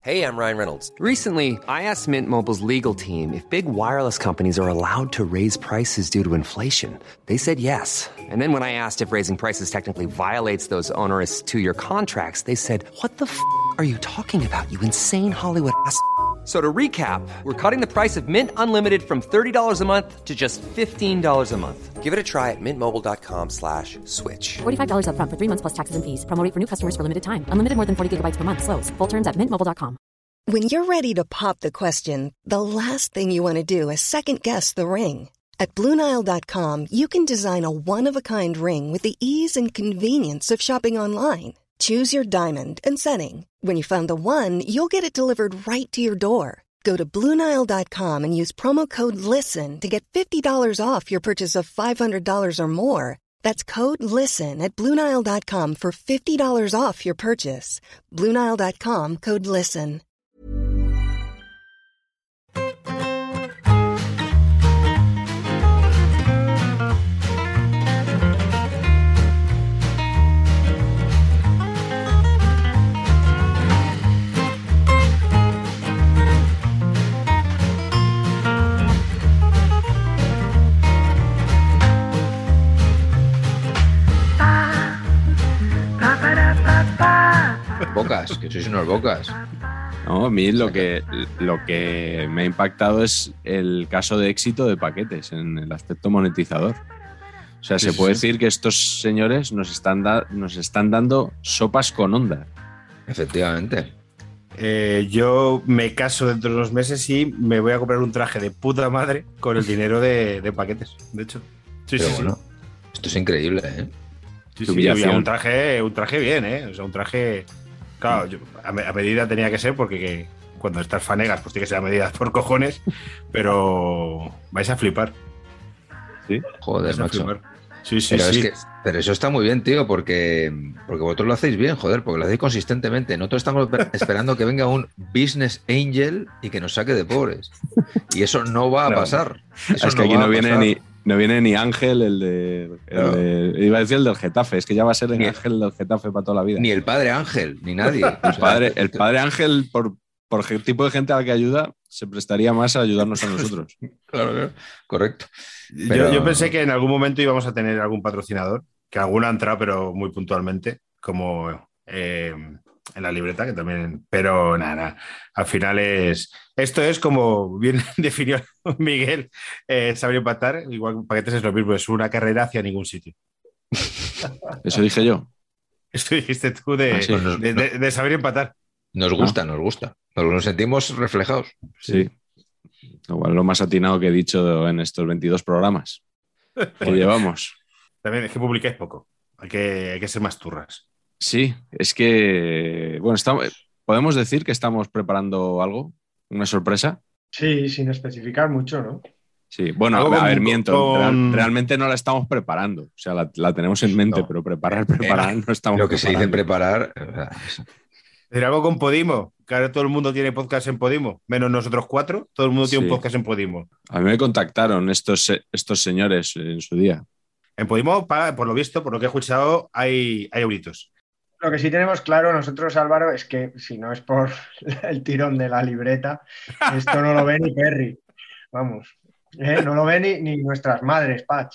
Hey, I'm Ryan Reynolds. Recently, I asked Mint Mobile's legal team if big wireless companies are allowed to raise prices due to inflation. They said yes. And then when I asked if raising prices technically violates those onerous two-year contracts, they said, "What the f*** are you talking about, you insane Hollywood ass?" So to recap, we're cutting the price of Mint Unlimited from $30 a month to just $15 a month. Give it a try at mintmobile.com/switch. $45 up front for 3 months plus taxes and fees. Promo rate for new customers for limited time. Unlimited more than 40 gigabytes per month. Slows full terms at mintmobile.com. When you're ready to pop the question, the last thing you want to do is second-guess the ring. At BlueNile.com, you can design a one-of-a-kind ring with the ease and convenience of shopping online. Choose your diamond and setting. When you find the one, you'll get it delivered right to your door. Go to BlueNile.com and use promo code LISTEN to get $50 off your purchase of $500 or more. That's code LISTEN at BlueNile.com for $50 off your purchase. BlueNile.com, code LISTEN. Bocas, que sois unos bocas. No, a mí lo que me ha impactado es el caso de éxito de Paquetes en el aspecto monetizador. O sea, se puede decir que estos señores nos están dando sopas con onda. Efectivamente. Yo me caso dentro de unos meses y me voy a comprar un traje de puta madre con el dinero de Paquetes, de hecho. Pero bueno, esto es increíble, ¿eh? Sí, un traje bien, ¿eh? O sea, un traje... Claro, a medida tenía que ser porque cuando estás fanegas pues tiene que ser a medida por cojones, pero vais a flipar. ¿Sí? Joder, macho. Sí, pero eso está muy bien, tío, porque vosotros lo hacéis bien, joder, porque lo hacéis consistentemente. Nosotros estamos esperando que venga un business angel y que nos saque de pobres. Y eso no va a pasar. Eso es que aquí no viene ni Ángel, iba a decir el del Getafe, es que ya va a ser el Ángel del Getafe para toda la vida. Ni el padre Ángel, ni nadie. El padre Ángel, por el tipo de gente a la que ayuda, se prestaría más a ayudarnos a nosotros. Claro, correcto. Pero... Yo pensé que en algún momento íbamos a tener algún patrocinador, que alguno ha entrado, pero muy puntualmente, como en la libreta, que también... Pero nada, al final esto es como bien definió Miguel, saber empatar, igual Paquetes es lo mismo, es una carrera hacia ningún sitio. Eso dije yo. Eso dijiste tú de saber empatar. Nos gusta, porque nos sentimos reflejados. Sí. Igual lo más atinado que he dicho en estos 22 programas que llevamos. También es que publicáis poco, hay que ser más turras. Sí, es que, bueno, podemos decir que estamos preparando algo, una sorpresa. Sí, sin especificar mucho, ¿no? Sí, bueno, miento. Realmente no la estamos preparando. O sea, la tenemos en mente, pero preparar no estamos Lo que se dice preparar... ¿Decir algo con Podimo? Que ahora todo el mundo tiene podcast en Podimo, menos nosotros 4, todo el mundo tiene un podcast en Podimo. A mí me contactaron estos señores en su día. En Podimo, por lo visto, por lo que he escuchado, hay euritos. Lo que sí tenemos claro nosotros, Álvaro, es que si no es por el tirón de la libreta, esto no lo ve ni Perry. Vamos, no lo ve ni nuestras madres, Patch.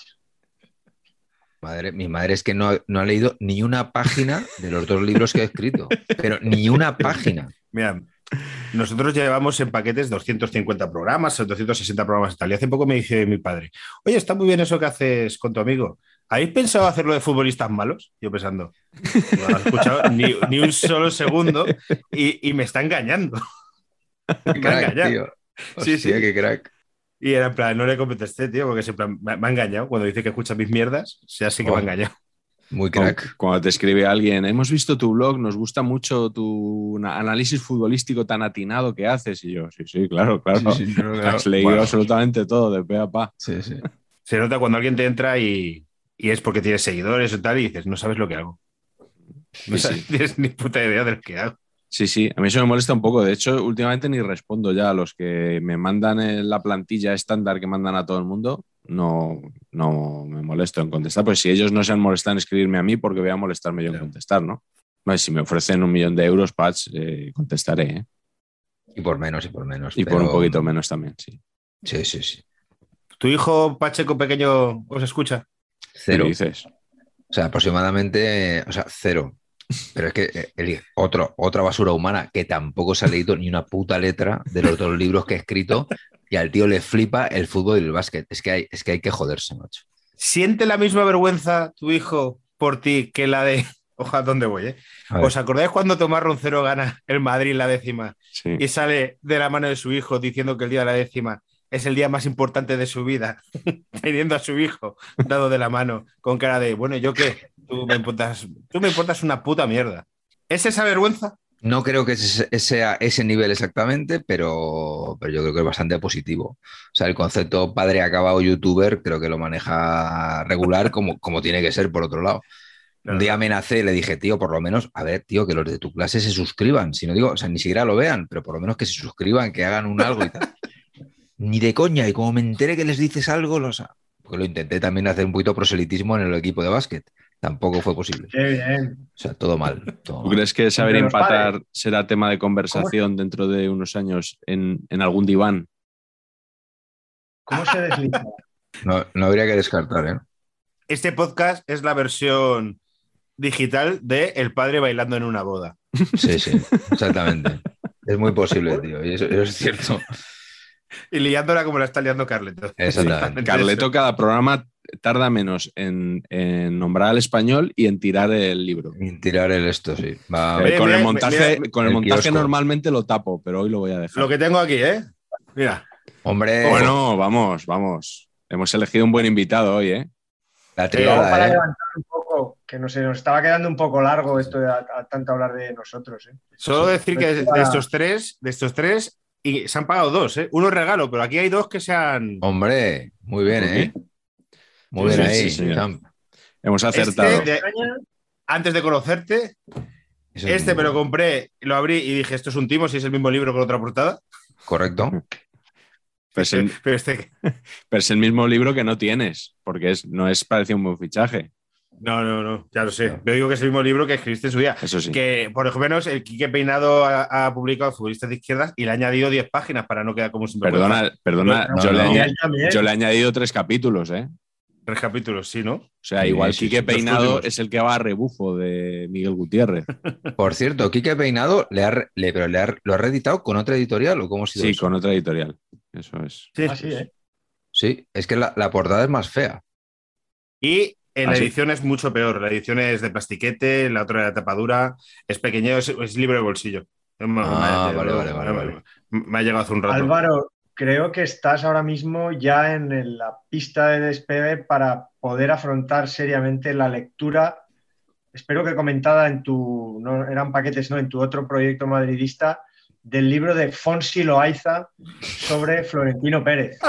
Mi madre es que no ha leído ni una página de los 2 libros que he escrito, pero ni una página. Mira, nosotros llevamos en Paquetes 250 programas, 260 programas y tal. Y hace poco me dice mi padre, oye, está muy bien eso que haces con tu amigo. ¿Habéis pensado hacerlo de futbolistas malos? Yo pensando, no lo he escuchado ni un solo segundo y me está engañando. Crack, tío. Hostia, sí, qué crack. Y era en plan, no le contesté, tío, porque me ha engañado. Cuando dice que escucha mis mierdas, ya sí que me ha engañado. Muy crack. Cuando te escribe alguien, hemos visto tu blog, nos gusta mucho tu análisis futbolístico tan atinado que haces. Y yo, sí, claro. Has leído absolutamente todo, de pe a pa. Sí. Se nota cuando alguien te entra y es porque tienes seguidores o tal, y dices, no sabes lo que hago. No tienes ni puta idea de lo que hago. Sí, a mí eso me molesta un poco. De hecho, últimamente ni respondo ya a los que me mandan la plantilla estándar que mandan a todo el mundo. No me molesto en contestar. Pues si ellos no se han molestado en escribirme a mí, ¿por qué voy a molestarme yo en contestar, no? Pues si me ofrecen 1 millón de euros, Patch, contestaré, ¿eh? Y por menos, y por menos. Y por un poquito menos también, sí. Sí. ¿Tu hijo Pacheco pequeño os escucha? Cero. ¿Qué dices? O sea, aproximadamente, cero. Pero es que otra basura humana que tampoco se ha leído ni una puta letra de los dos libros que he escrito y al tío le flipa el fútbol y el básquet. Es que hay que joderse, macho. ¿Siente la misma vergüenza tu hijo por ti que la de... Ojalá, ¿dónde voy? ¿Os acordáis cuando Tomás Roncero gana el Madrid la 10ª? Sí. Y sale de la mano de su hijo diciendo que el día de la 10ª es el día más importante de su vida, teniendo a su hijo dado de la mano, con cara de, bueno, ¿yo qué? Tú me importas una puta mierda. ¿Es esa vergüenza? No creo que sea ese nivel exactamente, pero yo creo que es bastante positivo. O sea, el concepto padre acabado youtuber creo que lo maneja regular como tiene que ser por otro lado. Un día amenacé, le dije, tío, por lo menos, a ver, tío, que los de tu clase se suscriban. Si no digo, o sea, ni siquiera lo vean, pero por lo menos que se suscriban, que hagan un algo y tal. Ni de coña, y como me enteré que les dices algo, porque lo intenté también hacer un poquito proselitismo en el equipo de básquet. Tampoco fue posible. Qué bien. O sea, todo mal. ¿Tú crees que saber empatar será tema de conversación dentro de unos años en algún diván? ¿Cómo se desliza? No habría que descartar, ¿eh? Este podcast es la versión digital de El padre bailando en una boda. Sí, exactamente. Es muy posible, tío. Y eso es cierto. Y liándola como la está liando Carleto. Exactamente. Carleto, cada programa tarda menos en nombrar al español y en tirar el libro. En tirar el esto, sí. Con el montaje kiosco. normalmente lo tapo, pero hoy lo voy a dejar. Lo que tengo aquí, ¿eh? Mira. Hombre. Bueno, vamos. Hemos elegido un buen invitado hoy, ¿eh? La triada, para levantar un poco, que no sé, nos estaba quedando un poco largo esto de tanto hablar de nosotros, ¿eh? Solo decir que de estos tres, y se han pagado 2, ¿eh? Uno es regalo, pero aquí hay 2 que se han... Hombre, muy bien, ¿eh? Muy bien ahí. Sí. Hemos acertado. Antes de conocerte, me lo compré, lo abrí y dije, esto es un timo, si es el mismo libro con otra portada. Correcto. Pero es el mismo libro que no tienes, porque no es parecido un buen fichaje. No, ya lo sé. No. Yo digo que es el mismo libro que escribiste en su día. Eso sí. Que por lo menos el Quique Peinado ha publicado Futbolistas de Izquierdas y le ha añadido 10 páginas para no quedar como un sinvergüenza. Perdona, yo le he añadido 3 capítulos, ¿eh? 3 capítulos, sí, ¿no? O sea, sí, igual sí, Quique Peinado es el que va a rebufo de Miguel Gutiérrez. Por cierto, Quique Peinado lo ha reeditado con otra editorial o cómo ha sido Sí, eso? con otra editorial. Eso es. Sí, ¿eh? Sí, es que la portada es más fea. Y la edición es mucho peor. La edición es de plastiquete, la otra de tapadura, es pequeño, es libro de bolsillo. Vale. Me ha llegado hace un rato. Álvaro, creo que estás ahora mismo ya en la pista de despegue para poder afrontar seriamente la lectura, espero que comentada en tu, no eran paquetes, no, en tu otro proyecto madridista, del libro de Fonsi Loaiza sobre Florentino Pérez.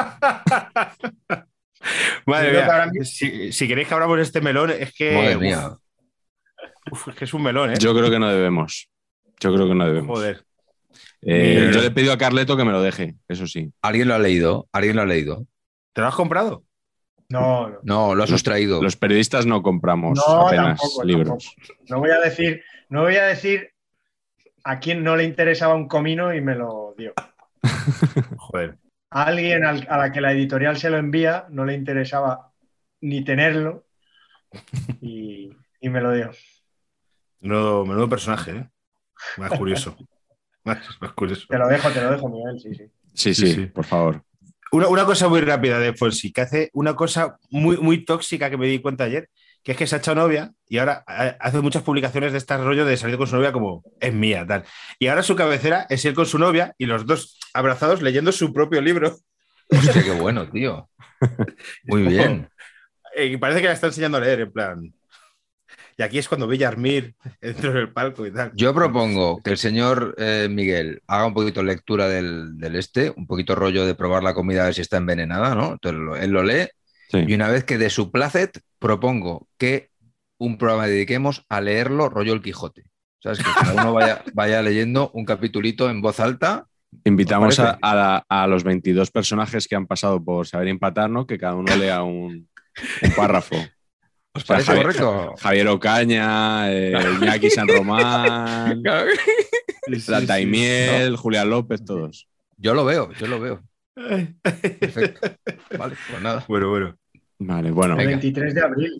Madre mía, si queréis que abramos de este melón, es que... Madre mía. Es que es un melón, ¿eh? Yo creo que no debemos. Joder. Yo le he pedido a Carleto que me lo deje, eso sí. ¿Alguien lo ha leído? ¿Te lo has comprado? No, lo has sustraído. Los periodistas no compramos apenas libros. Tampoco. No voy a decir a quién no le interesaba un comino y me lo dio. Joder. A alguien a la que la editorial se lo envía no le interesaba ni tenerlo y me lo dio. Menudo personaje, ¿eh? Más curioso. Más curioso. Te lo dejo, Miguel, Sí, por favor. Una cosa muy rápida de Fonsi, que hace una cosa muy, muy tóxica que me di cuenta ayer, que es que se ha echado novia y ahora hace muchas publicaciones de este rollo de salir con su novia como es mía, tal. Y ahora su cabecera es él con su novia y los dos abrazados leyendo su propio libro. Hostia, qué bueno, tío. Muy bien. Y parece que la está enseñando a leer, en plan... Y aquí es cuando ve a Yarmir dentro del palco y tal. Yo propongo que el señor Miguel haga un poquito lectura del un poquito rollo de probar la comida a ver si está envenenada, ¿no? Entonces él lo lee. Sí. Y una vez que de su placet, propongo que un programa dediquemos a leerlo rollo El Quijote. ¿Sabes? Que cada uno vaya leyendo un capitulito en voz alta. Invitamos a los 22 personajes que han pasado por Saber Empatar, ¿no? Que cada uno lea un párrafo. ¿Os parece correcto? Javier Ocaña, Iñaki San Román. La Daimiel, Julián López, todos. Yo lo veo. Perfecto. Vale, pues nada. Bueno. Vale, bueno. El 23 de abril.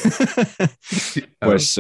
Pues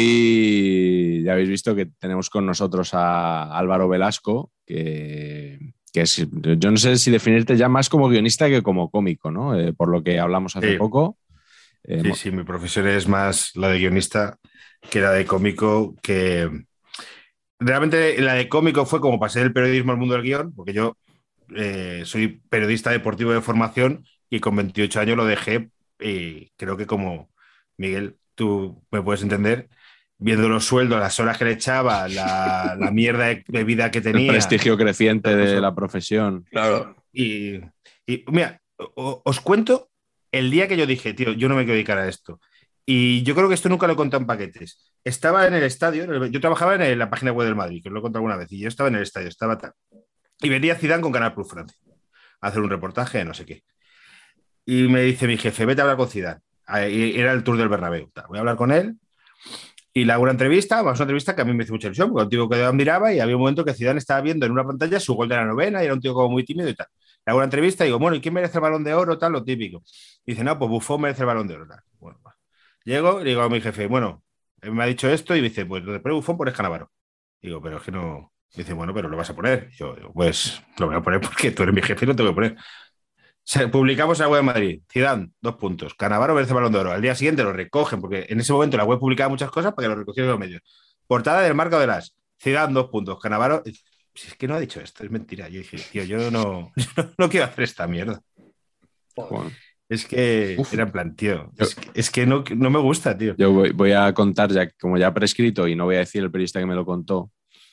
hoy ya habéis visto que tenemos con nosotros a Álvaro Velasco, que es, yo no sé si definirte ya más como guionista que como cómico, ¿no? Por lo que hablamos hace poco. Sí, mi profesión es más la de guionista que la de cómico, que realmente la de cómico fue como pasé del periodismo al mundo del guión, porque yo soy periodista deportivo de formación y con 28 años lo dejé, y creo que como Miguel, tú me puedes entender, viendo los sueldos, las horas que le echaba, la mierda de vida que tenía. El prestigio creciente de la profesión. Claro. Y mira, os cuento el día que yo dije, tío, yo no me quiero dedicar a esto. Y yo creo que esto nunca lo he contado en paquetes. Estaba en el estadio, yo trabajaba en la página web del Madrid, que os lo he contado alguna vez, y yo estaba en el estadio, estaba tal. Y venía Zidane con Canal Plus Francia a hacer un reportaje de no sé qué. Y me dice mi jefe, vete a hablar con Zidane. Y era el tour del Bernabéu. Voy a hablar con él y le hago una entrevista, una entrevista que a mí me hizo mucha ilusión, porque un tío que admiraba, y había un momento que Zidane estaba viendo en una pantalla su gol de la novena y era un tío como muy tímido y tal. Le hago una entrevista y digo, bueno, ¿y quién merece el Balón de Oro? Tal, lo típico. Y dice, no, pues Buffon merece el Balón de Oro. Tal. Bueno, llego y digo a mi jefe, bueno, él me ha dicho esto y me dice, pues donde pone Buffon pones Cannavaro. Digo, pero es que no. Dice, bueno, pero lo vas a poner. Y yo digo, pues lo voy a poner porque tú eres mi jefe y lo tengo que poner. Publicamos en la web de Madrid, Zidane, 2 puntos, Cannavaro merece Balón de Oro. Al día siguiente lo recogen, porque en ese momento la web publicaba muchas cosas para que lo recogieran los medios. Portada del Marca de las, Zidane, 2 puntos, Cannavaro. Si es que no ha dicho esto, es mentira. Yo dije, tío, yo no quiero hacer esta mierda. Bueno. Es que era en plan, tío, es que no me gusta, tío. Yo voy a contar, ya como ya prescrito, y no voy a decir el periodista que me lo contó,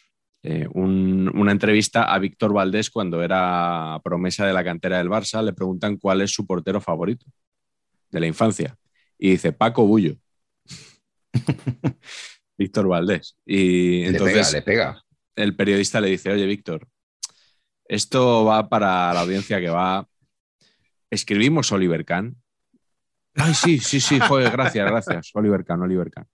una entrevista a Víctor Valdés cuando era promesa de la cantera del Barça. Le preguntan cuál es su portero favorito de la infancia y dice Paco Bullo. Víctor Valdés. Y entonces le pega. El periodista le dice, oye Víctor, esto va para la audiencia que va, escribimos Oliver Kahn. Ay, sí, joder, gracias, Oliver Kahn.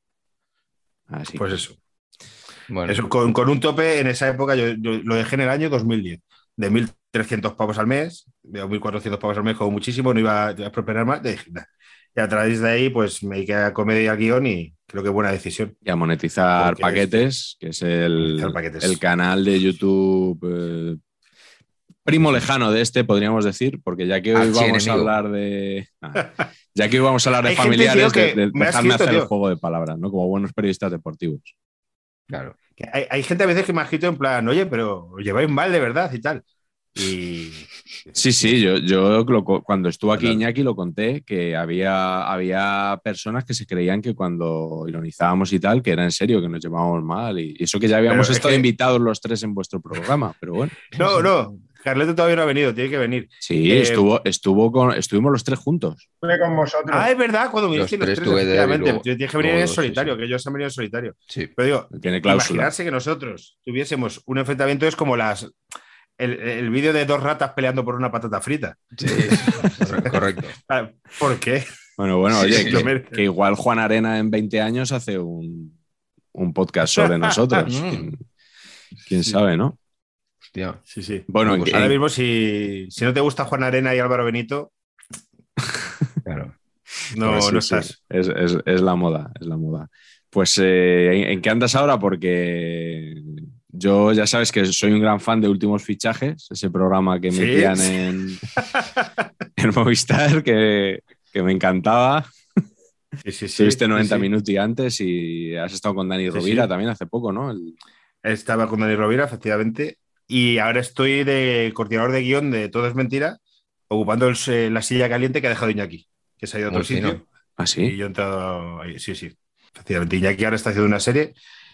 Así. Pues eso. Bueno. Eso, con un tope en esa época, yo lo dejé en el año 2010, de 1.300 pavos al mes, de 1.400 pavos al mes, como muchísimo, no iba a prosperar más. Y a través de ahí, pues me dediqué a comedia y al guión y creo que buena decisión. Y a monetizar paquetes, que es el canal de YouTube primo lejano de este, podríamos decir, porque ya que hoy vamos a hablar de... ya que hoy vamos a hablar de familiares, dejadme hacer el juego de palabras, ¿no? Como buenos periodistas deportivos. Claro. Hay gente a veces que me ha escrito en plan, oye, pero os lleváis mal de verdad y tal. Y... Sí, yo cuando estuvo aquí Iñaki lo conté, que había personas que se creían que cuando ironizábamos y tal, que era en serio, que nos llevábamos mal. Y eso que ya habíamos estado invitados los 3 en vuestro programa, pero bueno. No, Carleto todavía no ha venido, tiene que venir. Sí, estuvimos los 3 juntos. Estuve con vosotros. Ah, es verdad, cuando viniste los 3, efectivamente. Luego, tienes que venir en solitario, que ellos han venido en solitario. Sí. Pero digo, tiene cláusula. Imaginarse que nosotros tuviésemos un enfrentamiento es como el vídeo de 2 ratas peleando por una patata frita. Sí, correcto. ¿Por qué? Bueno, oye, que igual Juan Arena en 20 años hace un podcast sobre nosotros. ¿Quién sabe, no? Hostia. Sí. Bueno, ahora mismo, si no te gusta Juan Arena y Álvaro Benito, claro. No estás. Sí. Es la moda, Pues, ¿en qué andas ahora? Porque yo ya sabes que soy un gran fan de Últimos Fichajes, ese programa que metían en Movistar, que me encantaba. Sí. Estuviste 90 minutos y antes, y has estado con Dani Rovira también hace poco, ¿no? Estaba con Dani Rovira, efectivamente, y ahora estoy de coordinador de guión de Todo es Mentira, ocupando la silla caliente que ha dejado Iñaki, que se ha ido a otro sitio. ¿Ah, sí? Y yo he entrado ahí. Sí, efectivamente. Iñaki ahora está haciendo una serie.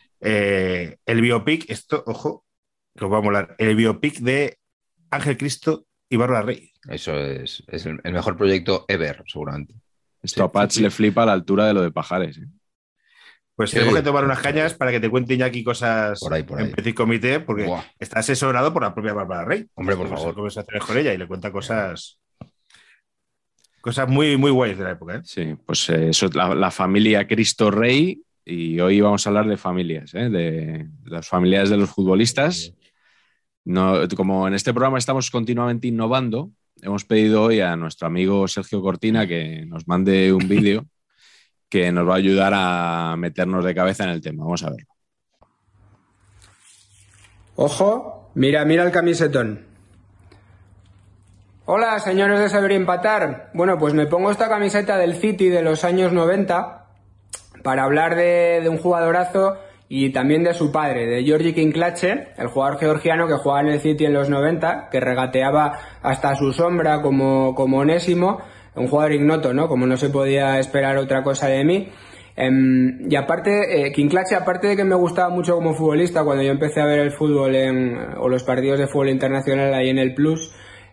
El biopic, ojo, que os va a molar. El biopic de Ángel Cristo y Bárbara Rey. Eso es el mejor proyecto ever, seguramente. Esto a Patch le flipa a la altura de lo de Pajares. Pues tenemos que tomar unas cañas para que te cuente Iñaki cosas por ahí. en Petit Comité, porque está asesorado por la propia Bárbara Rey. Hombre, por favor. Conversaciones con ella y le cuenta cosas muy, muy guays de la época. Sí, pues eso, la familia Cristo Rey, y hoy vamos a hablar de familias, de las familias de los futbolistas. No, como en este programa estamos continuamente innovando, hemos pedido hoy a nuestro amigo Sergio Cortina que nos mande un vídeo que nos va a ayudar a meternos de cabeza en el tema. Vamos a verlo. Ojo, mira el camisetón. Hola, señores de Saber Empatar. Bueno, pues me pongo esta camiseta del City de los años 90 para hablar de un jugadorazo y también de su padre, de Georgi Kinklache, el jugador georgiano que jugaba en el City en los 90, que regateaba hasta su sombra como Onésimo, un jugador ignoto, ¿no? Como no se podía esperar otra cosa de mí. Y aparte, Kinklache, aparte de que me gustaba mucho como futbolista, cuando yo empecé a ver el fútbol o los partidos de fútbol internacional ahí en el Plus,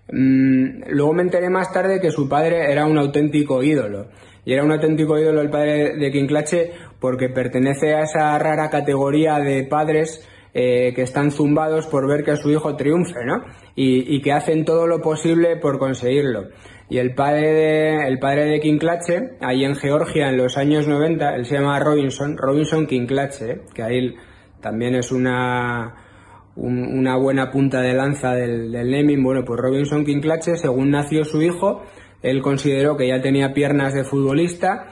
luego me enteré más tarde que su padre era un auténtico ídolo. Y era un auténtico ídolo el padre de Kinklache porque pertenece a esa rara categoría de padres que están zumbados por ver que su hijo triunfe, ¿no? Y que hacen todo lo posible por conseguirlo. Y el padre de Kinklache, ahí en Georgia en los años 90, él se llama Robinson Kinklache, que ahí también es una buena punta de lanza del naming. Bueno, pues Robinson Kinklache, según nació su hijo, él consideró que ya tenía piernas de futbolista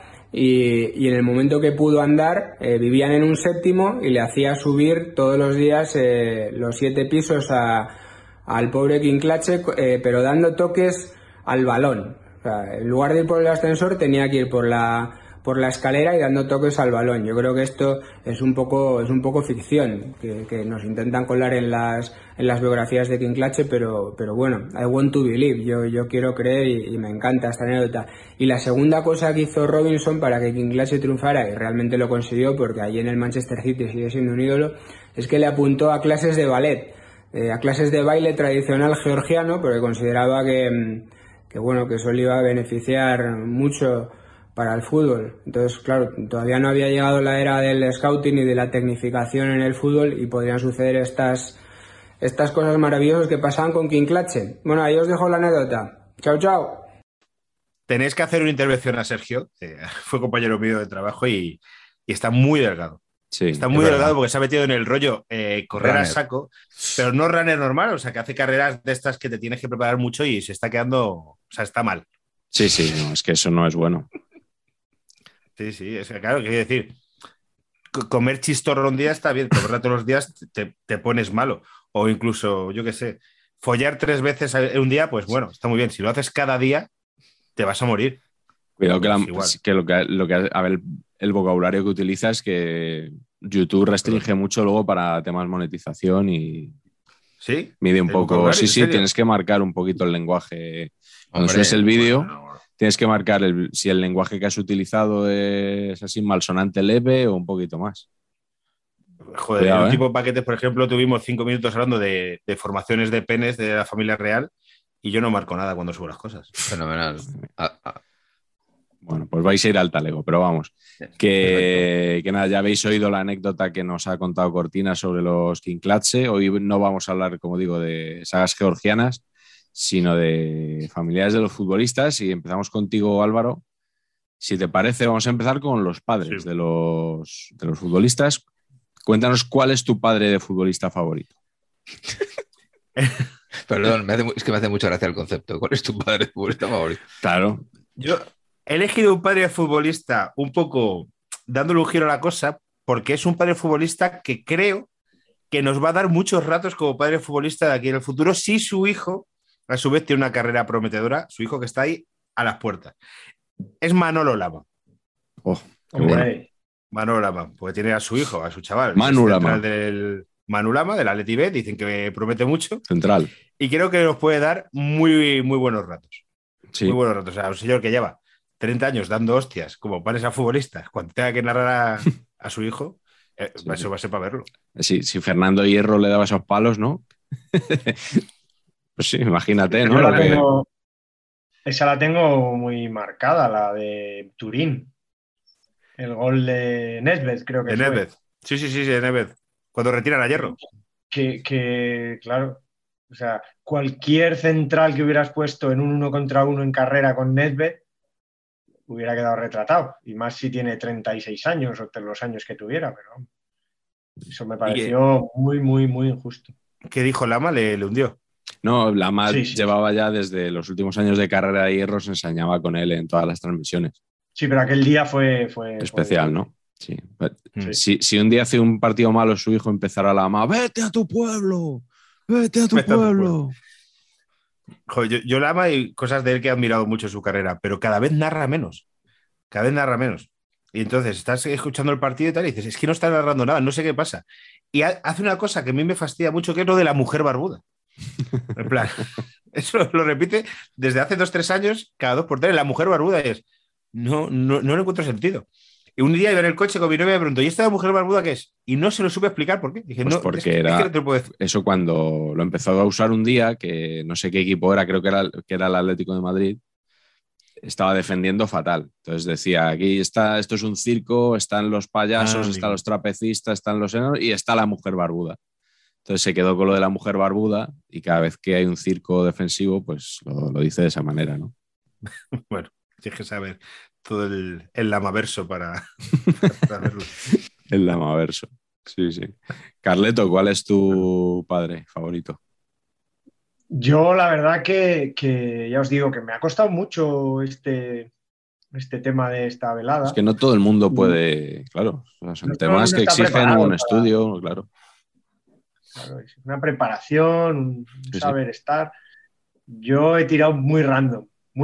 y en el momento que pudo andar, vivían en un séptimo y le hacía subir todos los días los 7 pisos al pobre Kinklache, pero dando toques al balón. O sea, en lugar de ir por el ascensor tenía que ir por la escalera y dando toques al balón. Yo creo que esto es un poco ficción que nos intentan colar en las biografías de Kinklache, pero bueno, I want to believe, yo quiero creer y me encanta esta anécdota. Y la segunda cosa que hizo Robinson para que Kinklache triunfara, y realmente lo consiguió porque allí en el Manchester City sigue siendo un ídolo, es que le apuntó a clases de ballet, a clases de baile tradicional georgiano, porque consideraba que eso le iba a beneficiar mucho para el fútbol. Entonces, claro, todavía no había llegado la era del scouting y de la tecnificación en el fútbol y podrían suceder estas cosas maravillosas que pasaban con Kinklache. Bueno, ahí os dejo la anécdota. Chao, chao. Tenéis que hacer una intervención a Sergio, fue compañero mío de trabajo y está muy delgado. Sí, está muy delgado porque se ha metido en el rollo correr Runner. a saco, pero no runner normal, o sea, que hace carreras de estas que te tienes que preparar mucho y se está quedando, o sea, está mal. Sí, no, es que eso no es bueno. Sí, es que, claro, quiero decir, comer chistorro un día está bien, comerla todos los días te pones malo. O incluso, yo qué sé, follar 3 veces un día, pues bueno, está muy bien. Si lo haces cada día, te vas a morir. Cuidado Pues que a ver, el vocabulario que utiliza es que YouTube restringe mucho luego para temas monetización y ¿Sí? mide un ¿El poco. vocabulario? Sí, ¿En serio? tienes que marcar un poquito el lenguaje. Cuando Hombre, subes el vídeo, Bueno, tienes que marcar si el lenguaje que has utilizado es así malsonante leve o un poquito más. joder, Cuidado, en un ¿eh? tipo de paquetes, por ejemplo, tuvimos 5 minutos hablando de formaciones de penes de la familia real y yo no marco nada cuando subo las cosas. Fenomenal. Bueno, pues vais a ir al talego, pero vamos. Que nada, ya habéis oído la anécdota que nos ha contado Cortina sobre los Kinklache. Hoy no vamos a hablar, como digo, de sagas georgianas, sino de familiares de los futbolistas. Y empezamos contigo, Álvaro. Si te parece, vamos a empezar con los padres de los futbolistas. Cuéntanos cuál es tu padre de futbolista favorito. Perdón, es que me hace mucha gracia el concepto. ¿Cuál es tu padre de futbolista favorito? Claro. Yo he elegido un padre futbolista un poco dándole un giro a la cosa porque es un padre futbolista que creo que nos va a dar muchos ratos como padre futbolista de aquí en el futuro si su hijo, a su vez, tiene una carrera prometedora, su hijo que está ahí a las puertas. Es Manolo Lama. Oh, qué Hombre, bueno. Manolo Lama, porque tiene a su hijo, a su chaval. Manu Es Lama. central del Manu Lama, del Athletic B, dicen que promete mucho Central. y creo que nos puede dar muy, muy buenos ratos. Sí. Muy buenos ratos. O sea, un señor que lleva 30 años dando hostias como panes a futbolistas, cuando tenga que narrar a su hijo, Sí. eso va a ser para verlo. Si Fernando Hierro le daba esos palos, ¿no? Pues sí, imagínate, ¿no? Esa la tengo muy marcada, la de Turín. El gol de Nedved, creo que De fue. Nedved. Sí, de Nedved. Cuando retiran a Hierro. Que, claro, o sea, cualquier central que hubieras puesto en un 1 contra 1 en carrera con Nedved, hubiera quedado retratado. Y más si tiene 36 años o los años que tuviera, pero eso me pareció muy, muy, muy injusto. ¿Qué dijo Lama? Le hundió. No, Lama llevaba ya desde los últimos años de carrera de hierro, se ensañaba con él en todas las transmisiones. Sí, pero aquel día fue especial, ¿no? Sí. Si un día hace un partido malo su hijo, empezará Lama, vete a tu pueblo, vete a tu pueblo. Joder, yo Lama hay cosas de él que he admirado mucho en su carrera, pero cada vez narra menos. Cada vez narra menos. Y entonces estás escuchando el partido y tal, y dices, es que no está narrando nada, no sé qué pasa. Y hace una cosa que a mí me fastidia mucho, que es lo de la mujer barbuda. En plan, eso lo repite desde hace 2-3 años, cada 2 por 3, la mujer barbuda es. No le encuentro sentido. Y un día iba en el coche con mi novia y me preguntó, ¿y esta mujer barbuda qué es? Y no se lo supe explicar por qué. Dije, pues no, porque es que no te puedo decir. Eso cuando lo empezó a usar un día, que no sé qué equipo era, creo que era el Atlético de Madrid, estaba defendiendo fatal. Entonces decía, aquí está, esto es un circo, están los payasos, están los trapecistas, están los enanos y está la mujer barbuda. Entonces se quedó con lo de la mujer barbuda y cada vez que hay un circo defensivo, pues lo dice de esa manera, ¿no? Bueno, tienes que saber todo el lamaverso para verlo. El lamaverso, sí. Carleto, ¿cuál es tu padre favorito? Yo la verdad que ya os digo que me ha costado mucho este tema de esta velada. Es que no todo el mundo puede, claro, son temas que exigen un estudio, claro. Claro, es una preparación, un saber estar. Yo he tirado muy random,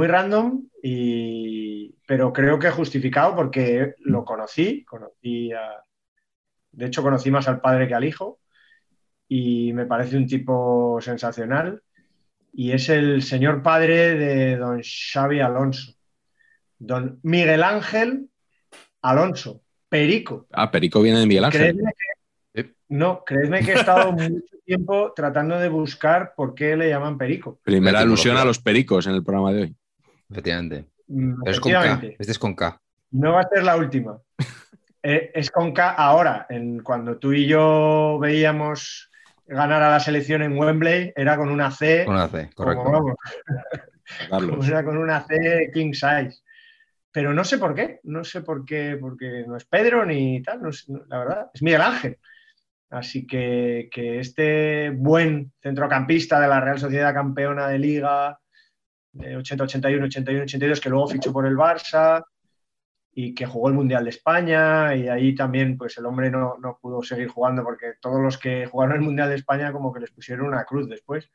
pero creo que justificado porque lo conocí de hecho conocí más al padre que al hijo y me parece un tipo sensacional y es el señor padre de don Xavi Alonso, don Miguel Ángel Alonso, Perico. Perico viene de Miguel Ángel. Creedme que he estado mucho tiempo tratando de buscar por qué le llaman Perico. Primera alusión a los pericos en el programa de hoy. Efectivamente. Pero es con K. Este es con K. No va a ser la última. Es con K ahora. Cuando tú y yo veíamos ganar a la selección en Wembley, era con una C. Con una C, correcto. Era con una C king size. Pero no sé por qué. No sé por qué, porque no es Pedro ni tal. La verdad, es Miguel Ángel. Así que este buen centrocampista de la Real Sociedad, campeona de Liga de 80-81, 81-82, que luego fichó por el Barça y que jugó el Mundial de España, y ahí también pues el hombre no pudo seguir jugando porque todos los que jugaron el Mundial de España como que les pusieron una cruz después.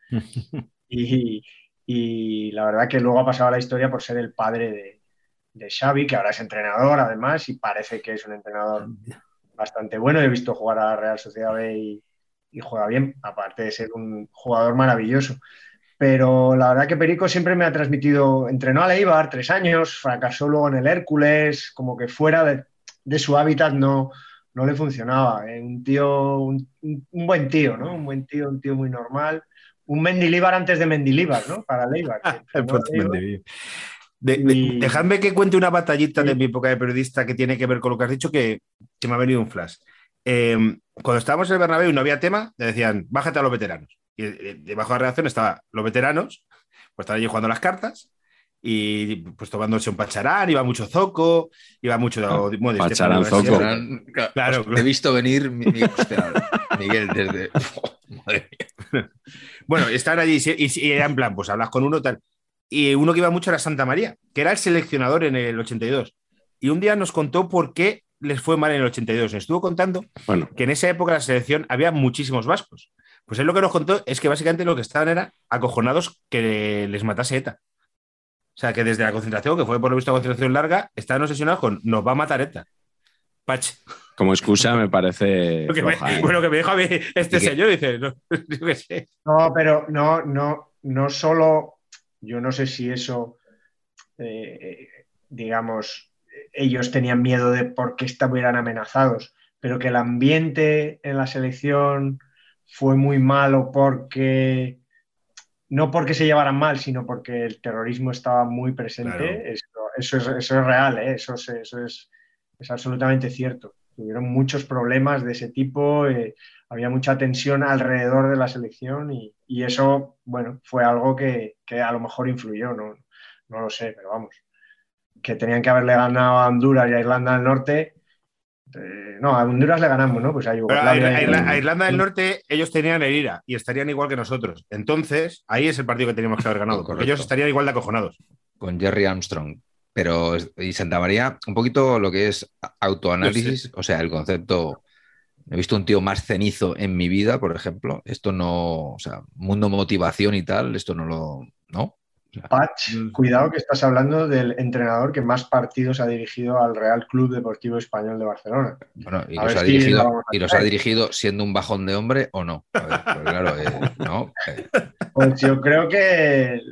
y la verdad que luego ha pasado a la historia por ser el padre de Xavi, que ahora es entrenador además y parece que es un entrenador bastante bueno. He visto jugar a la Real Sociedad B y juega bien, aparte de ser un jugador maravilloso. Pero la verdad que Perico siempre me ha transmitido, entrenó al Eibar 3 años, fracasó luego en el Hércules, como que fuera de su hábitat no le funcionaba. Un buen tío, ¿no? Un tío muy normal. Un Mendilibar antes de Mendilibar, ¿no? Para el Eibar. Dejadme que cuente una batallita de mi época de periodista que tiene que ver con lo que has dicho, que me ha venido un flash. Cuando estábamos en el Bernabéu y no había tema, le decían, bájate a los veteranos. Y debajo de la redacción estaban los veteranos, pues estaban allí jugando las cartas y pues tomándose un pacharán, iba mucho zoco, iba mucho... Pacharán, zoco. Claro. He visto venir Miguel desde... Madre mía. Bueno, estaban allí y era en plan, pues hablas con uno tal. Y uno que iba mucho era Santa María, que era el seleccionador en el 82. Y un día nos contó por qué les fue mal en el 82. Nos estuvo contando que en esa época de la selección había muchísimos vascos. Pues él lo que nos contó es que básicamente lo que estaban era acojonados que les matase ETA. O sea, que desde la concentración, que fue por lo visto una concentración larga, estaban obsesionados con nos va a matar ETA. Pach. Como excusa me parece... Bueno, que me dijo a mí señor, dice, no, yo qué sé. No, pero no solo... Yo no sé si eso, digamos, ellos tenían miedo de por qué estuvieran amenazados, pero que el ambiente en la selección fue muy malo no porque se llevaran mal, sino porque el terrorismo estaba muy presente. Claro. Eso es real, ¿eh? Eso es absolutamente cierto. Tuvieron muchos problemas de ese tipo, había mucha tensión alrededor de la selección y eso, bueno, fue algo que a lo mejor influyó, no lo sé, pero vamos. que tenían que haberle ganado a Honduras y a Irlanda del Norte. No, a Honduras le ganamos, ¿no? Pues a a Irlanda del Norte ellos tenían el IRA y estarían igual que nosotros. Entonces, ahí es el partido que teníamos que haber ganado, porque ellos estarían igual de acojonados. Con Jerry Armstrong. Pero, y Santa María, un poquito lo que es autoanálisis, o sea, el concepto. He visto un tío más cenizo en mi vida, por ejemplo. Esto no, o sea, mundo motivación y tal, esto no lo. ¿No? O sea, Patch, cuidado que estás hablando del entrenador que más partidos ha dirigido al Real Club Deportivo Español de Barcelona. Bueno, y los ha dirigido siendo un bajón de hombre o no. A ver, pues claro, no. Pues yo creo que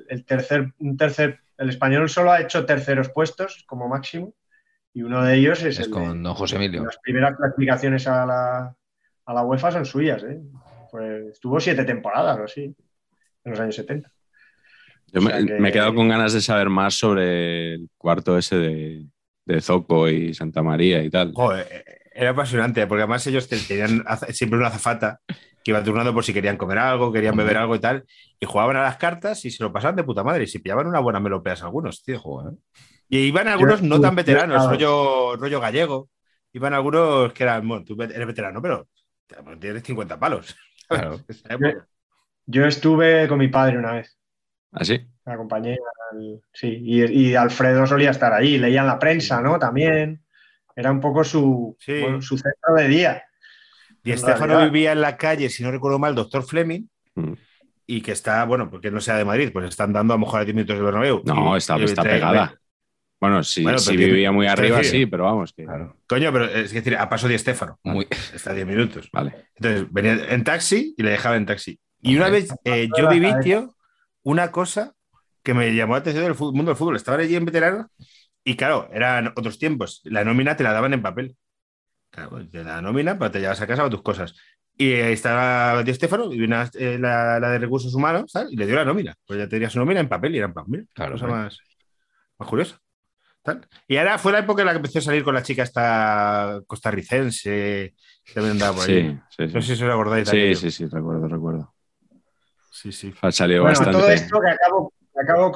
el Español solo ha hecho terceros puestos como máximo, y uno de ellos es el con don José Emilio. Las primeras clasificaciones a la UEFA son suyas, ¿eh? Pues estuvo 7 temporadas o así, en los años 70. Yo me he quedado con ganas de saber más sobre el cuarto ese de Zoco y Santa María y tal. Joder, era apasionante, porque además ellos tenían siempre una azafata que iba turnando por si querían comer algo, querían beber algo y tal, y jugaban a las cartas y se lo pasaban de puta madre, y si pillaban una buena melopeas algunos, tío. Joder. Y iban algunos no tan veteranos, rollo gallego. Iban algunos que eran, bueno, tú eres veterano, pero tienes 50 palos. Claro. Yo estuve con mi padre una vez. ¿Ah, sí? Me acompañé. Sí, y Alfredo solía estar allí, leían la prensa, ¿no? También. Era un poco su centro de día. Y Estéfano vivía en la calle, si no recuerdo mal, Doctor Fleming. Y que está, bueno, porque no sea de Madrid, pues están dando a lo mejor a 10 minutos del Bernabéu. No, está pegada. Bueno, si vivía muy arriba, sí, pero vamos. Que... Claro. Coño, pero es decir, a paso de Estéfano. Está a 10 minutos. Vale. Entonces, venía en taxi y le dejaba en taxi. Y una vez yo viví, tío, una cosa que me llamó la atención del mundo del fútbol. Estaban allí en veterano y, claro, eran otros tiempos. La nómina te la daban en papel. Claro, de la nómina, pues te llevas a casa con tus cosas. Y ahí estaba Di Stéfano y la de recursos humanos, ¿sabes? Y le dio la nómina. Pues ya tenía su nómina en papel y era en plan, mira, claro, cosa más curiosa. ¿Tal? Y ahora fue la época en la que empecé a salir con la chica esta costarricense que también andaba por ahí. Sí. No sé si os acordáis. Sí, recuerdo. Sí. Ha salido bueno, bastante. Todo esto que acabo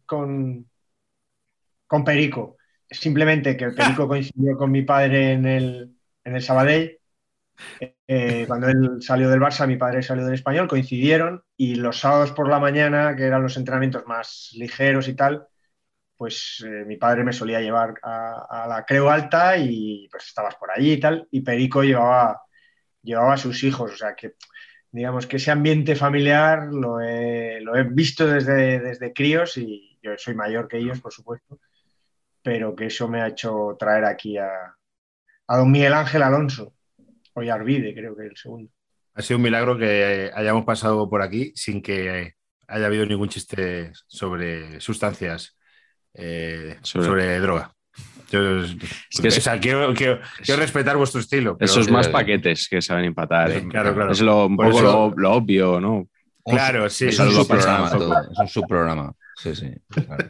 con Perico. Simplemente que el Perico coincidió con mi padre en el Sabadell. Cuando él salió del Barça, mi padre salió del Español, coincidieron, y los sábados por la mañana, que eran los entrenamientos más ligeros y tal, pues mi padre me solía llevar a la Creu Alta y pues estabas por allí y tal, y Perico llevaba a sus hijos, o sea que digamos que ese ambiente familiar lo he visto desde críos, y yo soy mayor que ellos, por supuesto, pero que eso me ha hecho traer aquí a don Miguel Ángel Alonso. Hoy Arvide, creo que es el segundo. Ha sido un milagro que hayamos pasado por aquí sin que haya habido ningún chiste sobre sustancias, sobre droga. Quiero respetar vuestro estilo. Pero esos más paquetes que saben empatar. Claro. Es un poco lo obvio, ¿no? Claro, sí. Es un subprograma. Sí. Claro.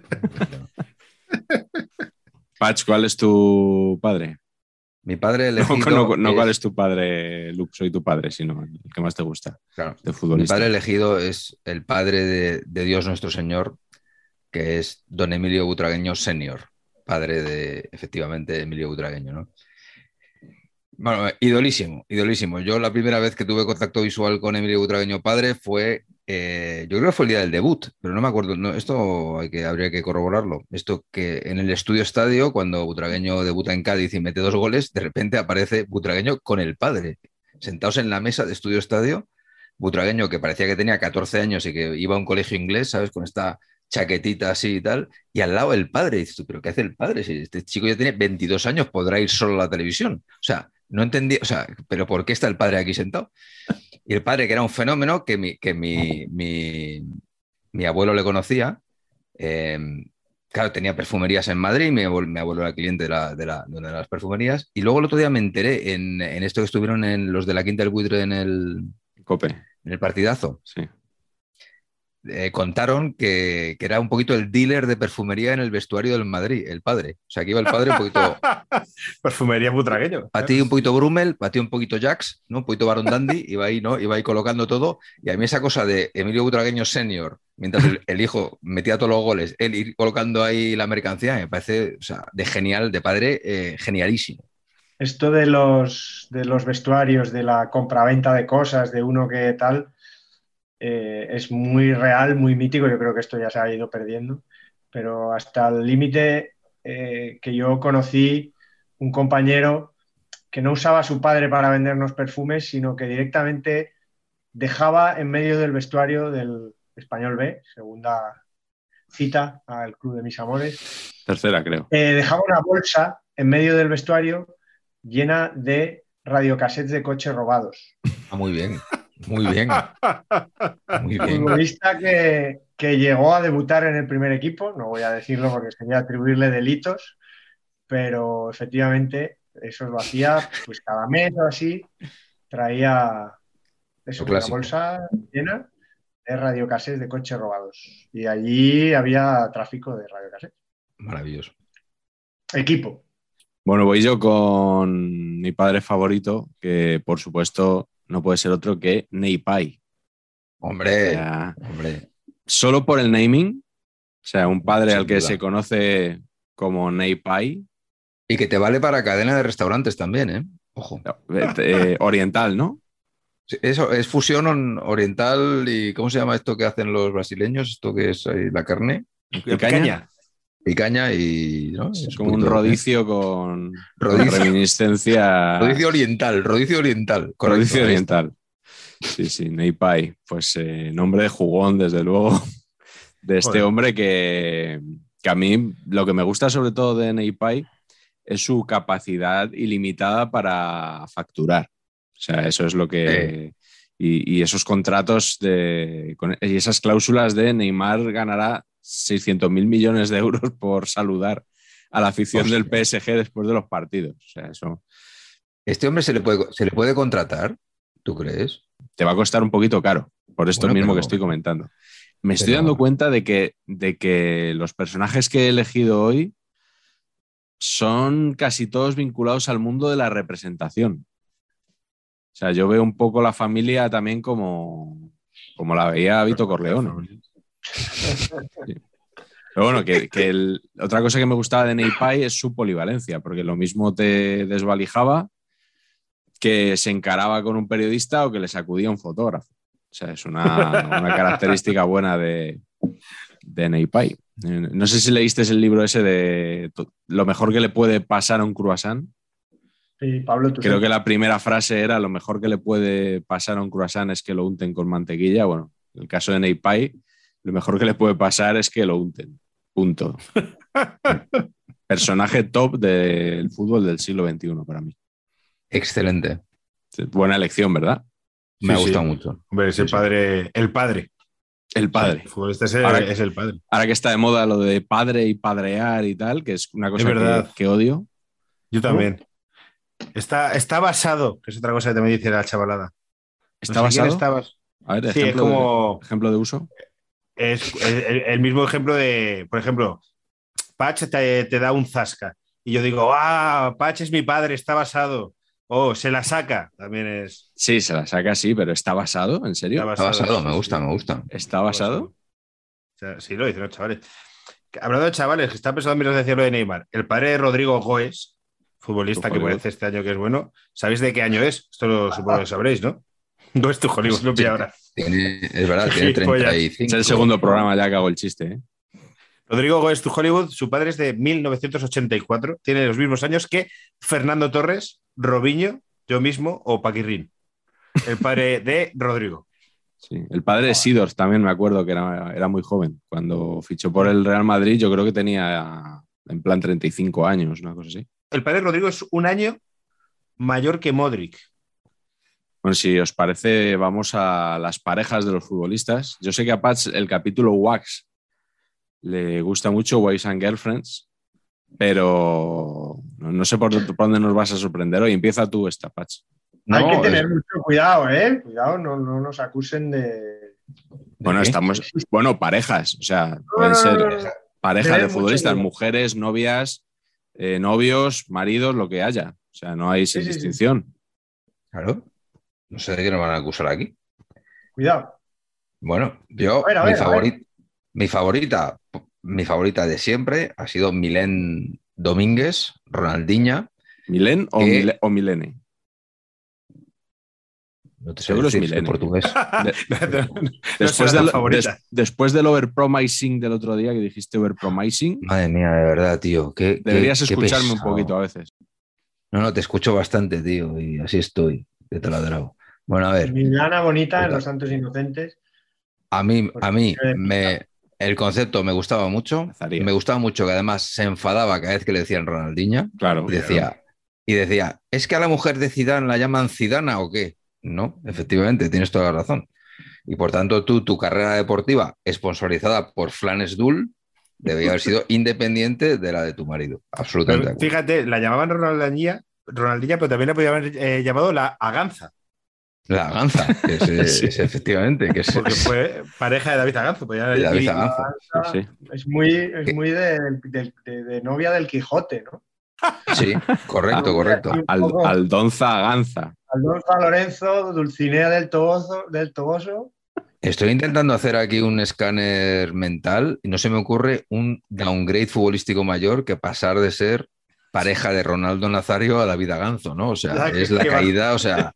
Patch, ¿cuál es tu padre? Mi padre elegido. No cuál es tu padre, Luke, soy tu padre, sino el que más te gusta. Claro. De futbolista. Mi padre elegido es el padre de Dios nuestro Señor, que es don Emilio Butragueño Senior, padre de, efectivamente, Emilio Butragueño, ¿no? Bueno, idolísimo. Yo la primera vez que tuve contacto visual con Emilio Butragueño padre fue, yo creo que fue el día del debut, pero no me acuerdo, esto habría que corroborarlo. Esto que en el Estudio Estadio, cuando Butragueño debuta en Cádiz y mete 2 goles, de repente aparece Butragueño con el padre, sentados en la mesa de Estudio Estadio. Butragueño, que parecía que tenía 14 años y que iba a un colegio inglés, ¿sabes? Con esta chaquetita así y tal, y al lado el padre. Y dices tú, ¿pero qué hace el padre? Si este chico ya tiene 22 años, podrá ir solo a la televisión. O sea, no entendí, o sea, ¿pero por qué está el padre aquí sentado? Y el padre, que era un fenómeno, que mi abuelo le conocía, claro, tenía perfumerías en Madrid, mi abuelo era cliente de una de las perfumerías, y luego el otro día me enteré en esto que estuvieron en los de la Quinta del Buitre en el Cope, en el partidazo. Sí. Contaron que era un poquito el dealer de perfumería en el vestuario del Madrid, el padre. O sea, que iba el padre un poquito... Perfumería Butragueño. A ti un poquito Brummel, a ti un poquito Jax, ¿no? Un poquito Baron Dandy, iba ahí colocando todo. Y a mí esa cosa de Emilio Butragueño Senior, mientras el hijo metía todos los goles, él ir colocando ahí la mercancía, me parece, o sea, de genial, de padre, genialísimo. Esto de los vestuarios, de la compraventa de cosas, de uno que tal, es muy real, muy mítico. Yo creo que esto ya se ha ido perdiendo, pero hasta el límite que yo conocí un compañero que no usaba a su padre para vendernos perfumes, sino que directamente dejaba en medio del vestuario del Español B, segunda cita al club de mis amores. Tercera, creo. Dejaba una bolsa en medio del vestuario llena de radiocassettes de coches robados. Muy bien, muy bien. Muy bien. Un futbolista que llegó a debutar en el primer equipo, no voy a decirlo porque sería atribuirle delitos, pero efectivamente eso lo hacía pues cada mes o así, traía eso, una bolsa llena de radiocassettes de coches robados. Y allí había tráfico de radiocassettes. Maravilloso. Equipo. Bueno, voy yo con mi padre favorito, que por supuesto no puede ser otro que Ney Pai. Hombre, O sea, hombre. solo por el naming, o sea, un padre Sin al que duda. se conoce como Ney Pai. Y que te vale para cadena de restaurantes también, ¿eh? Ojo. Oriental, ¿no? Sí, eso es fusión oriental y ¿cómo se llama esto que hacen los brasileños? Esto que es ahí, la carne. Picaña. Picaña y... ¿no? Es Es como un poquito, rodicio con Rodicio. reminiscencia. Rodicio oriental, rodicio oriental. Correcto, Rodicio ahí oriental. Sí, sí, Ney Pai. Pues nombre de jugón, desde luego, de este Joder. hombre que a mí lo que me gusta sobre todo de Ney Pai es su capacidad ilimitada para facturar. O sea, eso es lo que... Y esos contratos y esas cláusulas de Neymar ganará 600.000 millones de euros por saludar a la afición del PSG después de los partidos. O sea, eso ¿Este hombre se le puede contratar? ¿Tú crees? te va a costar un poquito caro, por esto Bueno, mismo pero- que estoy comentando. Me estoy pero- dando cuenta de que los personajes que he elegido hoy son casi todos vinculados al mundo de la representación. O sea, yo veo un poco la familia también como la veía Vito Corleone. Sí. Pero bueno, otra cosa que me gustaba de Ney Pai es su polivalencia, porque lo mismo te desvalijaba que se encaraba con un periodista o que le sacudía un fotógrafo. O sea, es una característica buena de Ney Pai. No sé si leíste el libro ese de lo mejor que le puede pasar a un croissant. Sí, Pablo, tú Creo que la primera frase era lo mejor que le puede pasar a un croissant es que lo unten con mantequilla. Bueno, en el caso de Ney Pai, lo mejor que le puede pasar es que lo unten. Punto. Personaje top del fútbol del siglo XXI para mí. Excelente. Buena elección, ¿verdad? Me ha Sí, gustado sí. mucho. Hombre, es el padre. El padre. El padre. El futbolista Ahora- es el padre. Ahora que está de moda lo de padre y padrear y tal, que es una cosa Es verdad. que odio. Yo también. Está basado, que es otra cosa que también dice la chavalada. ¿Está No sé quién basado? está A ver, Sí, es como. ejemplo de uso. Es el mismo ejemplo de, por ejemplo, Patch te da un zasca. Y yo digo, Patch es mi padre, está basado. Se la saca, también es. Sí, se la saca así, pero ¿está basado? ¿En serio? Está basado, sí, me sí, gusta, sí. me gusta. ¿Está basado? O sea, sí, lo dicen los chavales. Hablando de chavales, que está pensando mientras decía lo de Neymar. El padre de Rodrigo Goes, futbolista Tu que Hollywood. parece este año que es bueno. ¿Sabéis de qué año es? Esto lo supongo que sabréis, ¿no? Goes to Hollywood, lo pilla ahora. Es verdad, tiene Gilipollas. 35. Es el segundo programa ya que hago el chiste, ¿eh? Rodrigo Goes to Hollywood, su padre es de 1984, tiene los mismos años que Fernando Torres, Robinho, yo mismo o Paquirrín. El padre de Rodrigo. Sí. El padre de Sidorf también me acuerdo que era muy joven. Cuando fichó por el Real Madrid yo creo que tenía en plan 35 años, una cosa así. El padre de Rodrigo es un año mayor que Modric. Bueno, si os parece, vamos a las parejas de los futbolistas. Yo sé que a Patch el capítulo Wax le gusta mucho, Wives and Girlfriends, pero no sé por dónde nos vas a sorprender hoy. Empieza tú esta, Patch. Hay No, que tener mucho cuidado, ¿eh? Cuidado, no nos acusen de... Bueno, qué? parejas, o sea, pueden ser parejas Tener de mucho futbolistas, cuidado. mujeres, novias, novios, maridos, lo que haya. O sea, no hay sin Sí, sí, sí. distinción. Claro. No sé de qué nos van a acusar aquí. Cuidado. Bueno, yo, A ver, mi favorito. Mi favorita de siempre ha sido Milén Domínguez, Ronaldinha. ¿Milén o, que- o Milene? No te sé Seguro es decir, Milene. portugués. Después del overpromising del otro día, que dijiste overpromising, Madre mía, de verdad, tío. deberías qué escucharme un pesado. poquito a veces. No, te escucho bastante, tío, y así estoy, de taladrado. Bueno, a ver, Milana bonita en Total. Los Santos Inocentes. a mí Porque el concepto me gustaba mucho. Nazaría. Me gustaba mucho que además se enfadaba cada vez que le decían Ronaldinha. Claro. Y decía, ¿es que a la mujer de Zidane la llaman Zidana o qué? No, efectivamente, tienes toda la razón. Y por tanto, tu carrera deportiva, sponsorizada por Flanes Dul, debería haber sido independiente de la de tu marido. Absolutamente. Pero fíjate, la llamaban Ronaldinha, pero también la podían haber llamado la Aganza, La Ganza, que es, Sí. es efectivamente, que es, porque fue pareja de David Aganzo. de David Aganza. Sí. es muy de novia del Quijote, ¿no? Sí, correcto, correcto. Aldonza Ganza. Alonso Lorenzo, Dulcinea del Toboso. Estoy intentando hacer aquí un escáner mental y no se me ocurre un downgrade futbolístico mayor que pasar de ser pareja de Ronaldo Nazario a David Aganzo, ¿no? O sea, es la caída, o sea...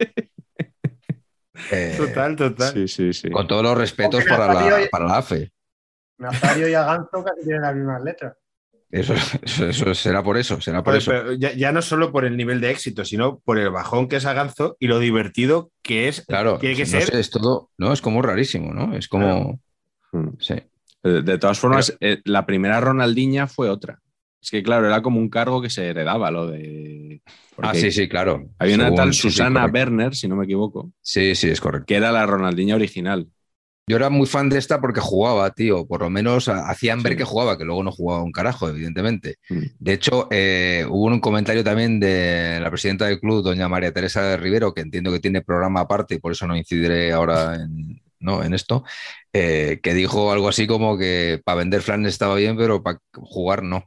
Total. Sí. Con todos los respetos Porque Nazario- para la AFE. Nazario y Aganzo casi tienen las mismas letras. Eso será por eso, será por eso. Pero ya no solo por el nivel de éxito, sino por el bajón que es Aganzo y lo divertido que es. Claro, tiene que no ser. sé, es todo, no, es como rarísimo, ¿no? Es como... Sí. De todas formas, la primera Ronaldinha fue otra. Es que, claro, era como un cargo que se heredaba, lo de... Porque Sí, claro. había una Según- tal sí, Susana correcto. Werner, si no me equivoco, Sí, es correcto. que era la Ronaldinha original. Yo era muy fan de esta porque jugaba, tío. Por lo menos hacían ver Sí. que jugaba, que luego no jugaba un carajo, evidentemente. Mm. De hecho, hubo un comentario también de la presidenta del club, doña María Teresa de Rivero, que entiendo que tiene programa aparte y por eso no incidiré ahora en esto, que dijo algo así como que para vender flanes estaba bien, pero para jugar no.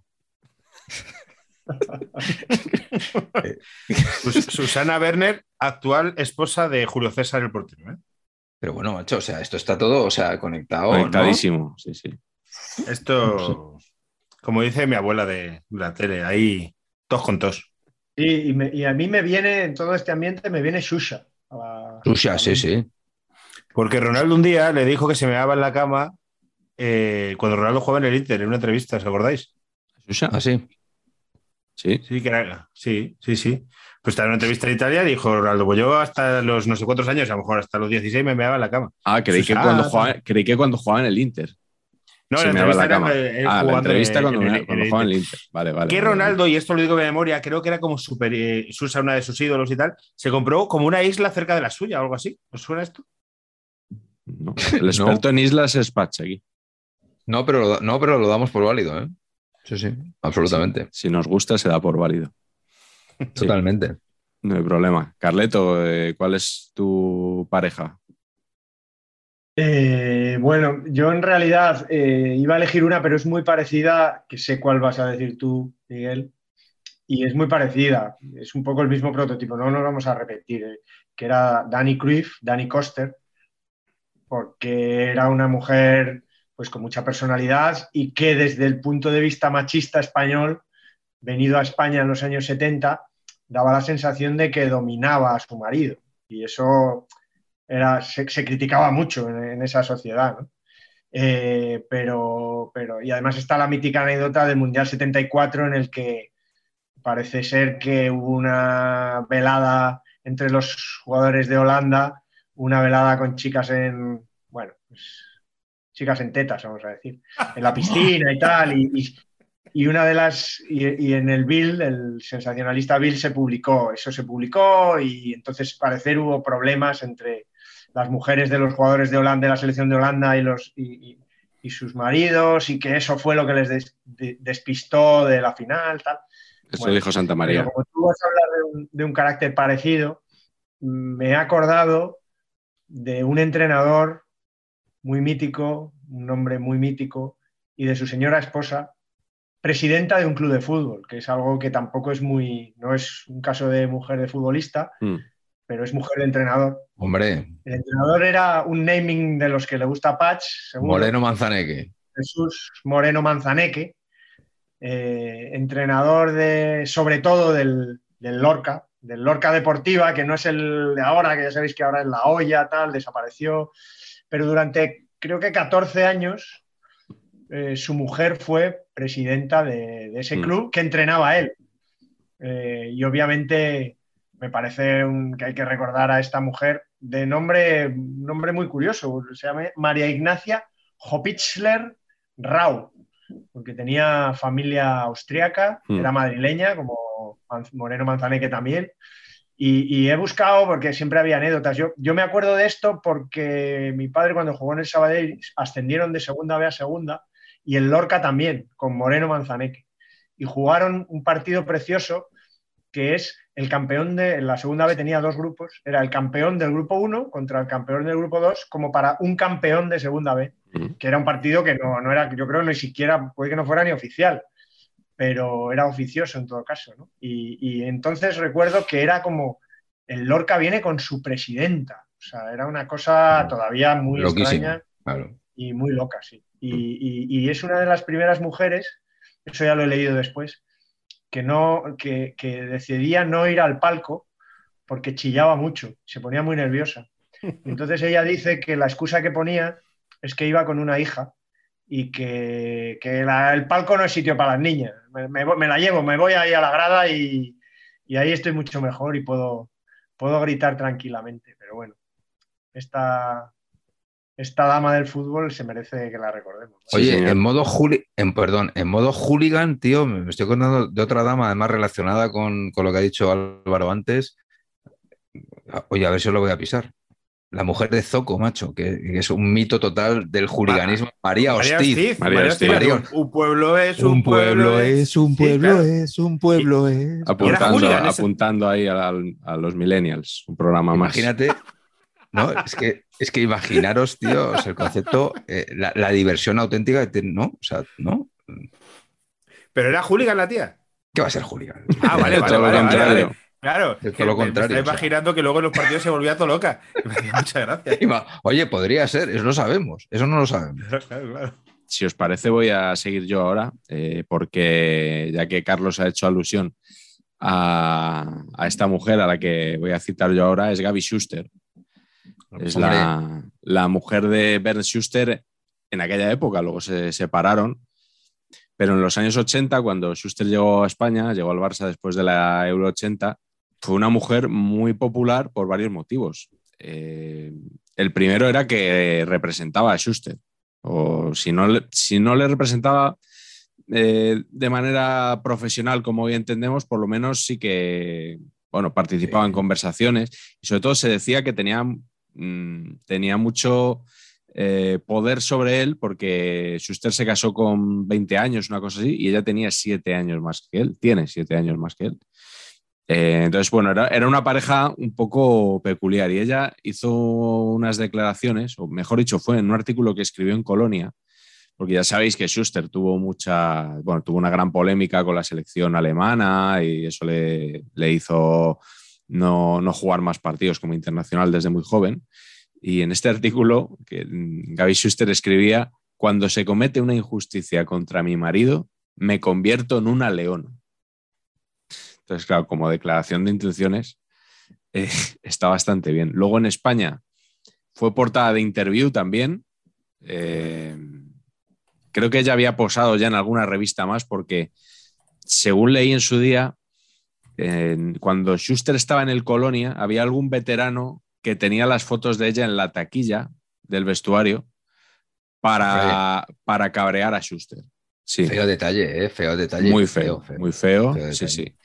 Susana Werner, actual esposa de Julio César el portero. ¿eh? Pero bueno, macho, o sea, esto está todo, o sea, conectado, ¿no? Conectadísimo, sí. Esto, como dice mi abuela de la tele, ahí tos con tos. Sí, y a mí me viene, en todo este ambiente, me viene Shusha. Susha, sí. Porque Ronaldo un día le dijo que se meaba en la cama cuando Ronaldo jugaba en el Inter, en una entrevista, ¿os acordáis? ¿Susha? ¿Ah, sí? Sí. Sí, que era, sí. Pues estaba en una entrevista en Italia y dijo Ronaldo, pues yo hasta los no sé cuántos años, a lo mejor hasta los 16 me meaba en la cama. Creí que cuando jugaba en el Inter. No, se la meaba en entrevista la cama. era él La jugando entrevista cuando en el jugaba en el Inter. Inter. Vale. Que Ronaldo, y esto lo digo de memoria, creo que era como Susa, una de sus ídolos y tal, se compró como una isla cerca de la suya o algo así. ¿Os suena esto? No. El experto en islas es Patch aquí. No, pero lo damos por válido, ¿eh? Sí, absolutamente. Si nos gusta, se da por válido. Totalmente. Sí, no hay problema. Carleto, ¿cuál es tu pareja? Bueno, yo en realidad iba a elegir una, pero es muy parecida, que sé cuál vas a decir tú, Miguel, y es muy parecida, es un poco el mismo prototipo, no nos vamos a repetir, que era Dani Cruyff, Dani Koster, porque era una mujer pues con mucha personalidad y que desde el punto de vista machista español, venido a España en los años 70, daba la sensación de que dominaba a su marido, y eso se criticaba mucho en esa sociedad, ¿no? Y además está la mítica anécdota del Mundial 74 en el que parece ser que hubo una velada entre los jugadores de Holanda, una velada con chicas chicas en tetas, vamos a decir, en la piscina y tal, y una de las, y en el Bild, el sensacionalista Bild se publicó y entonces parecer hubo problemas entre las mujeres de los jugadores de Holanda, de la selección de Holanda y sus maridos, y que eso fue lo que les despistó de la final, tal. Eso dijo Santa María. Pero como tú vas a hablar de un carácter parecido, me he acordado de un entrenador muy mítico, un hombre muy mítico, y de su señora esposa, presidenta de un club de fútbol, que es algo que tampoco no es un caso de mujer de futbolista, pero es mujer de entrenador. Hombre. El entrenador era un naming de los que le gusta a Patch, seguro. Moreno Manzaneque. Jesús Moreno Manzaneque, entrenador sobre todo del Lorca Deportiva, que no es el de ahora, que ya sabéis que ahora es La Hoya, tal, desapareció, pero durante creo que 14 años su mujer fue presidenta de ese club que entrenaba a él. Y obviamente me parece que hay que recordar a esta mujer de nombre muy curioso, se llama María Ignacia Hopitzler Rau, porque tenía familia austríaca, era madrileña, como Moreno Manzaneque también, y he buscado, porque siempre había anécdotas. Yo me acuerdo de esto porque mi padre, cuando jugó en el Sabadell, ascendieron de segunda B a segunda, y el Lorca también, con Moreno Manzaneque, y jugaron un partido precioso que es el campeón en la segunda B tenía 2 grupos, era el campeón del grupo 1 contra el campeón del grupo 2, como para un campeón de segunda B, que era un partido que no era, yo creo, ni siquiera, puede que no fuera ni oficial, pero era oficioso en todo caso, ¿no? Y entonces recuerdo que era como, el Lorca viene con su presidenta, o sea, era una cosa todavía muy loquísima, extraña, claro. Y muy loca, sí. Y es una de las primeras mujeres, eso ya lo he leído después, que decidía no ir al palco porque chillaba mucho, se ponía muy nerviosa. Entonces ella dice que la excusa que ponía es que iba con una hija y que el palco no es sitio para las niñas. Me la llevo, me voy ahí a la grada y ahí estoy mucho mejor y puedo gritar tranquilamente. Pero bueno, esta dama del fútbol se merece que la recordemos. Oye, Sí, en modo hooligan, tío, me estoy acordando de otra dama, además relacionada con lo que ha dicho Álvaro antes. Oye, a ver si os lo voy a pisar. La mujer de Zoco, macho, que es un mito total del hooliganismo. María Hostiz. María Hostiz. Un pueblo es un pueblo es. Un pueblo es. Apuntando ahí a los millennials, un programa Imagínate, ¿no? Es que imaginaros, tío, o sea, el concepto, la diversión auténtica, ¿no? O sea, ¿no? Pero era hooligan la tía. ¿Qué va a ser hooligan? Vale. Claro, es todo lo contrario. Me estoy imaginando que luego en los partidos se volvía todo loca. Me hacía mucha gracia. Oye, podría ser, eso lo sabemos, eso no lo sabemos. Claro. Si os parece, voy a seguir yo ahora, porque ya que Carlos ha hecho alusión a esta mujer a la que voy a citar yo ahora, es Gabi Schuster. Es la mujer de Bernd Schuster en aquella época, luego se separaron. Pero en los años 80, cuando Schuster llegó a España, llegó al Barça después de la Euro 80, fue una mujer muy popular por varios motivos. El primero era que representaba a Schuster, o si no le representaba de manera profesional, como hoy entendemos, por lo menos sí que participaba en conversaciones, y sobre todo se decía que tenía mucho poder sobre él, porque Schuster se casó con 20 años, una cosa así, y ella tenía 7 años más que él, tiene 7 años más que él. Entonces, era una pareja un poco peculiar, y ella hizo unas declaraciones, o mejor dicho, fue en un artículo que escribió en Colonia, porque ya sabéis que Schuster tuvo una gran polémica con la selección alemana, y eso le hizo no jugar más partidos como internacional desde muy joven. Y en este artículo, que Gabi Schuster escribía: cuando se comete una injusticia contra mi marido, me convierto en una leona. Entonces, claro, como declaración de intenciones, está bastante bien. Luego en España fue portada de Interview también. Creo que ella había posado ya en alguna revista más, porque según leí en su día, cuando Schuster estaba en el Colonia, había algún veterano que tenía las fotos de ella en la taquilla del vestuario para cabrear a Schuster. Sí. Feo detalle, feo detalle. Muy feo. Sí.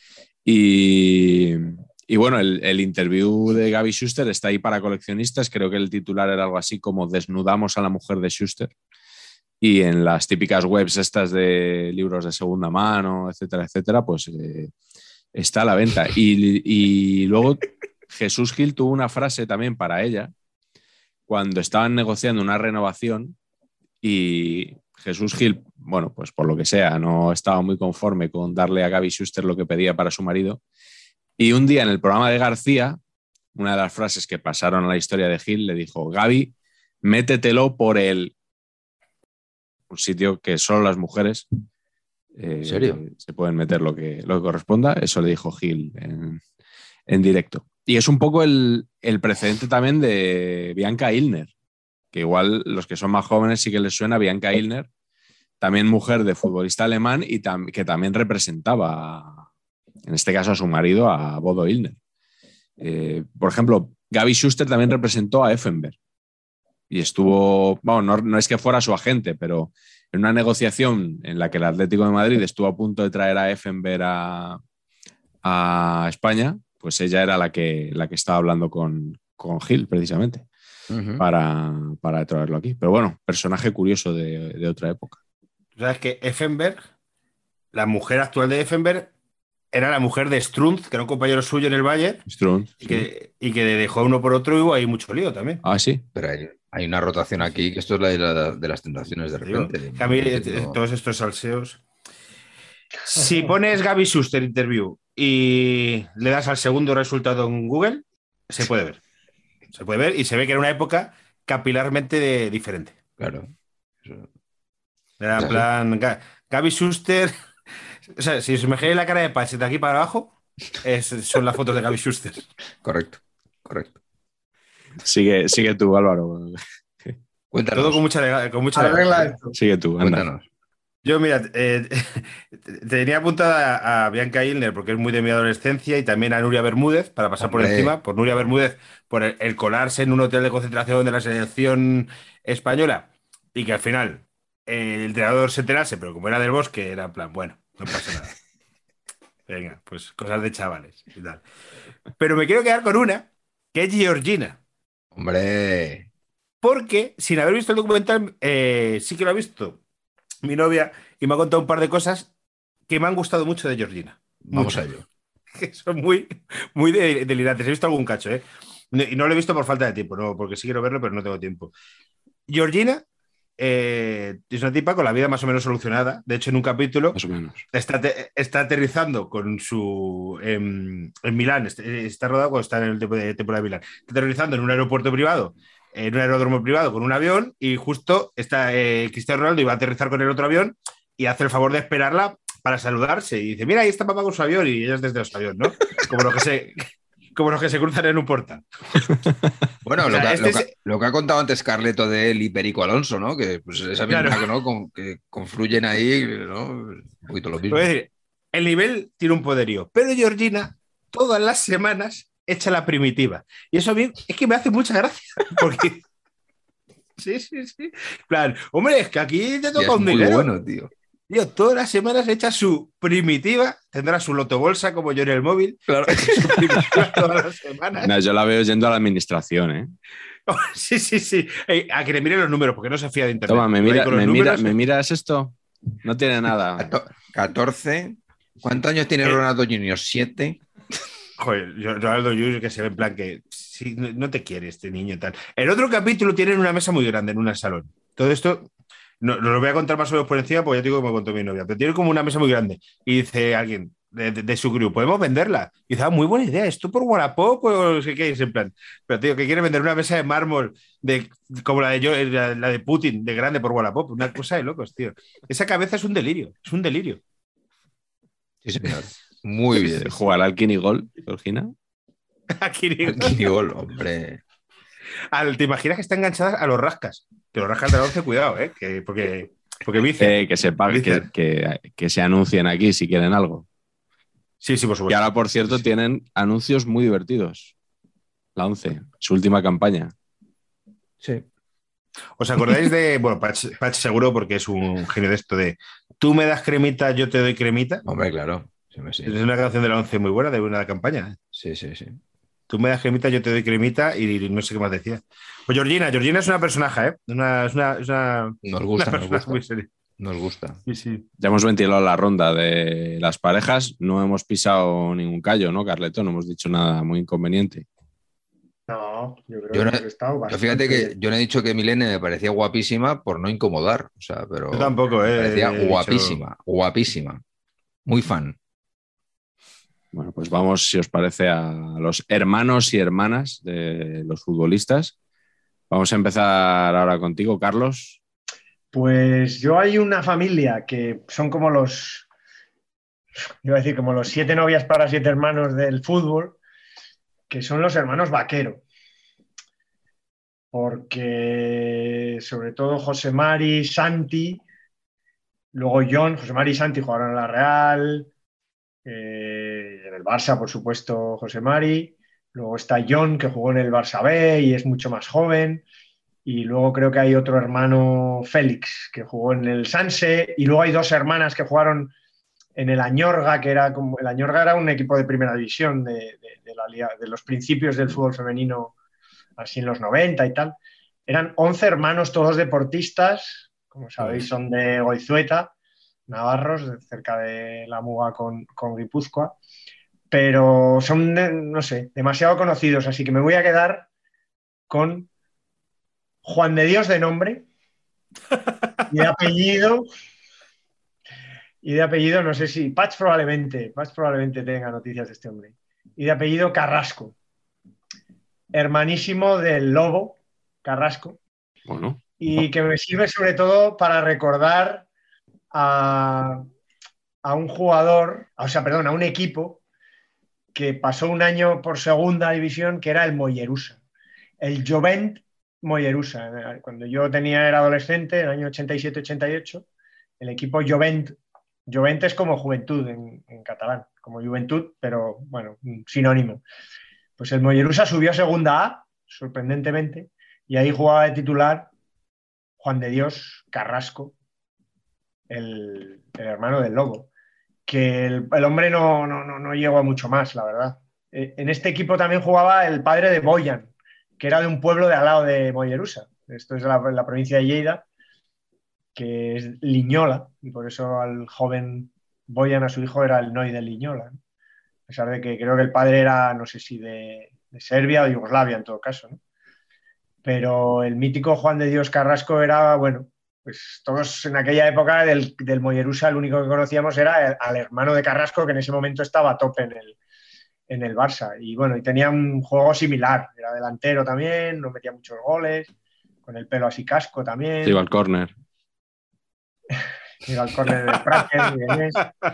Y bueno, el interview de Gabi Schuster está ahí para coleccionistas. Creo que el titular era algo así como "Desnudamos a la mujer de Schuster". Y en las típicas webs estas de libros de segunda mano, etcétera, pues está a la venta. Y luego Jesús Gil tuvo una frase también para ella cuando estaban negociando una renovación, y Jesús Gil, pues por lo que sea, no estaba muy conforme con darle a Gabi Schuster lo que pedía para su marido. Y un día en el programa de García, una de las frases que pasaron a la historia de Gil, le dijo: Gabi, métetelo por el... un sitio que solo las mujeres ¿En serio? se pueden meter lo que corresponda. Eso le dijo Gil en directo. Y es un poco el precedente también de Bianca Illner, que igual los que son más jóvenes sí que les suena Bianca Illner, también mujer de futbolista alemán y que también representaba, en este caso a su marido, a Bodo Illner. Por ejemplo, Gaby Schuster también representó a Effenberg y estuvo, bueno, no es que fuera su agente, pero en una negociación en la que el Atlético de Madrid estuvo a punto de traer a Effenberg a España, pues ella era la que estaba hablando con Gil, precisamente, para traerlo aquí. Pero bueno, personaje curioso de otra época. Tú sabes que Effenberg, la mujer actual de Effenberg, era la mujer de Strunz, que era un compañero suyo en el Bayern, Strunz, y que dejó uno por otro y hubo ahí mucho lío también. Ah, sí. Pero hay una rotación aquí, que esto es la de las tentaciones de repente. A mí, todos estos salseos. Si pones Gaby Schuster interview y le das al segundo resultado en Google, se puede ver. Se puede ver y se ve que era una época capilarmente diferente. Claro. Era en plan, Gaby Schuster. O sea, si os imagináis la cara de Patch de aquí para abajo, son las fotos de Gaby Schuster. Correcto. Sigue tú, Álvaro. Cuéntanos. Todo con mucha regla. Sigue tú, anda. Cuéntanos. Yo, mira, tenía apuntada a Bianca Illner porque es muy de mi adolescencia y también a Nuria Bermúdez para pasar por encima, por Nuria Bermúdez, por el colarse en un hotel de concentración de la selección española y que al final el entrenador se enterase, pero como era del Bosque, era en plan, bueno, no pasa nada. Venga, pues cosas de chavales y tal. Pero me quiero quedar con una, que es Georgina. Hombre. Porque, sin haber visto el documental, sí que lo ha visto mi novia y me ha contado un par de cosas que me han gustado mucho de Georgina. Vamos a ello. Que son muy, muy delirantes. He visto algún cacho, ¿eh? Y no lo he visto por falta de tiempo, no, porque sí quiero verlo, pero no tengo tiempo. Georgina es una tipa con la vida más o menos solucionada. De hecho, en un capítulo más o menos está aterrizando con su en Milán, está rodado cuando está en el temporada de Milán, está aterrizando en un aeropuerto privado, en un aeródromo privado con un avión y justo está Cristiano Ronaldo iba a aterrizar con el otro avión y hace el favor de esperarla para saludarse y dice, mira, ahí está papá con su avión y ella es desde su avión, ¿no? Como los que se cruzan en un portal. Bueno, o sea, lo que ha contado antes Carleto de él y Perico Alonso, ¿no? Que pues esa misma, claro, ¿no? que confluyen ahí, ¿no? Un poquito lo mismo. Es decir, el nivel tiene un poderío, pero Georgina todas las semanas echa la primitiva. Y eso a mí es que me hace mucha gracia, porque... sí. Plan, hombre, es que aquí te toca un dinero. Muy bueno, tío. Tío, todas las semanas echa su primitiva, tendrá su lotobolsa como yo en el móvil. Claro. Su primitiva todas las semanas. No, yo la veo yendo a la administración, ¿eh? Sí. A que le miren los números, porque no se fía de internet. Toma, ¿me miras esto? No tiene nada. 14. ¿Cuántos años tiene Ronaldo Junior? 7. Joder, Ronaldo Junior que se ve en plan que sí, no te quiere este niño y tal. El otro capítulo tienen una mesa muy grande en un salón. Todo esto... No lo voy a contar más o menos por encima porque ya te digo que me contó mi novia, pero tiene como una mesa muy grande y dice alguien de su crew, ¿podemos venderla? Y dice, muy buena idea, ¿esto por Wallapop o no sé qué? Es en plan, pero tío, que quiere vender una mesa de mármol como la de Putin, de grande por Wallapop, una cosa de locos, tío. Esa cabeza es un delirio. Sí, señor. Muy bien. ¿Jugará al Kinigol, Georgina? Al Kinigol, hombre. ¿Te imaginas que está enganchada a los rascas? Que los rascas de la 11, cuidado, porque vician. Que se pague, que se anuncien aquí si quieren algo. Sí, por supuesto. Y ahora, por cierto, tienen anuncios muy divertidos. La 11, su última campaña. Sí. ¿Os acordáis de... Bueno, Patch seguro porque es un genio de esto de tú me das cremita, yo te doy cremita? Hombre, claro. Sí. Es una canción de la 11 muy buena, de una campaña. Sí. Tú me das cremita, yo te doy cremita y no sé qué más decía. Pues Georgina es una personaje, ¿eh? Es una nos gusta, una nos gusta. muy seria. Nos gusta. Sí. Ya hemos ventilado la ronda de las parejas, no hemos pisado ningún callo, ¿no, Carleto? No hemos dicho nada muy inconveniente. No, yo creo que he estado bastante... Fíjate que yo no he dicho que Milene me parecía guapísima por no incomodar, o sea, pero... Yo tampoco, me parecía guapísima. Muy fan. Bueno, pues vamos, si os parece, a los hermanos y hermanas de los futbolistas. Vamos a empezar ahora contigo, Carlos. Pues yo hay una familia que son como iba a decir, como los 7 novias para 7 hermanos del fútbol, que son los hermanos Vaquero. Porque sobre todo José Mari, Santi, luego John, José Mari y Santi jugaron en la Real, en el Barça, por supuesto, José Mari. Luego está John, que jugó en el Barça B y es mucho más joven. Y luego creo que hay otro hermano, Félix, que jugó en el Sanse. Y luego hay 2 hermanas que jugaron en el Añorga, que era como... El Añorga era un equipo de primera división de los principios del fútbol femenino, así en los 90 y tal. Eran 11 hermanos, todos deportistas. Como sabéis, son de Goizueta, navarros, cerca de la Muga con Guipúzcoa. Pero son, no sé, demasiado conocidos, así que me voy a quedar con Juan de Dios de nombre y de apellido, no sé si Patch probablemente tenga noticias de este hombre, y de apellido Carrasco, hermanísimo del Lobo Carrasco. Bueno. Y que me sirve sobre todo para recordar a un jugador, a un equipo que pasó un año por segunda división, que era el Mollerusa, el Jovent Mollerusa. Cuando yo era adolescente, en el año 87-88, el equipo Jovent es como juventud en catalán, como juventud, pero bueno, un sinónimo. Pues el Mollerusa subió a segunda A, sorprendentemente, y ahí jugaba de titular Juan de Dios Carrasco, el hermano del Lobo, que el hombre no llegó a mucho más, la verdad. En este equipo también jugaba el padre de Boyan, que era de un pueblo de al lado de Mollerusa. Esto es la provincia de Lleida, que es Liñola, y por eso al joven Boyan, a su hijo, era el Noi de Liñola, ¿no? A pesar de que creo que el padre era, no sé si de Serbia o de Yugoslavia, en todo caso, ¿no? Pero el mítico Juan de Dios Carrasco era, bueno, pues todos en aquella época del Mollerusa, el único que conocíamos era al hermano de Carrasco, que en ese momento estaba a tope en el Barça. Y bueno, y tenía un juego similar, era delantero también, no metía muchos goles, con el pelo así casco también. Se iba al córner. Iba al córner del Prater.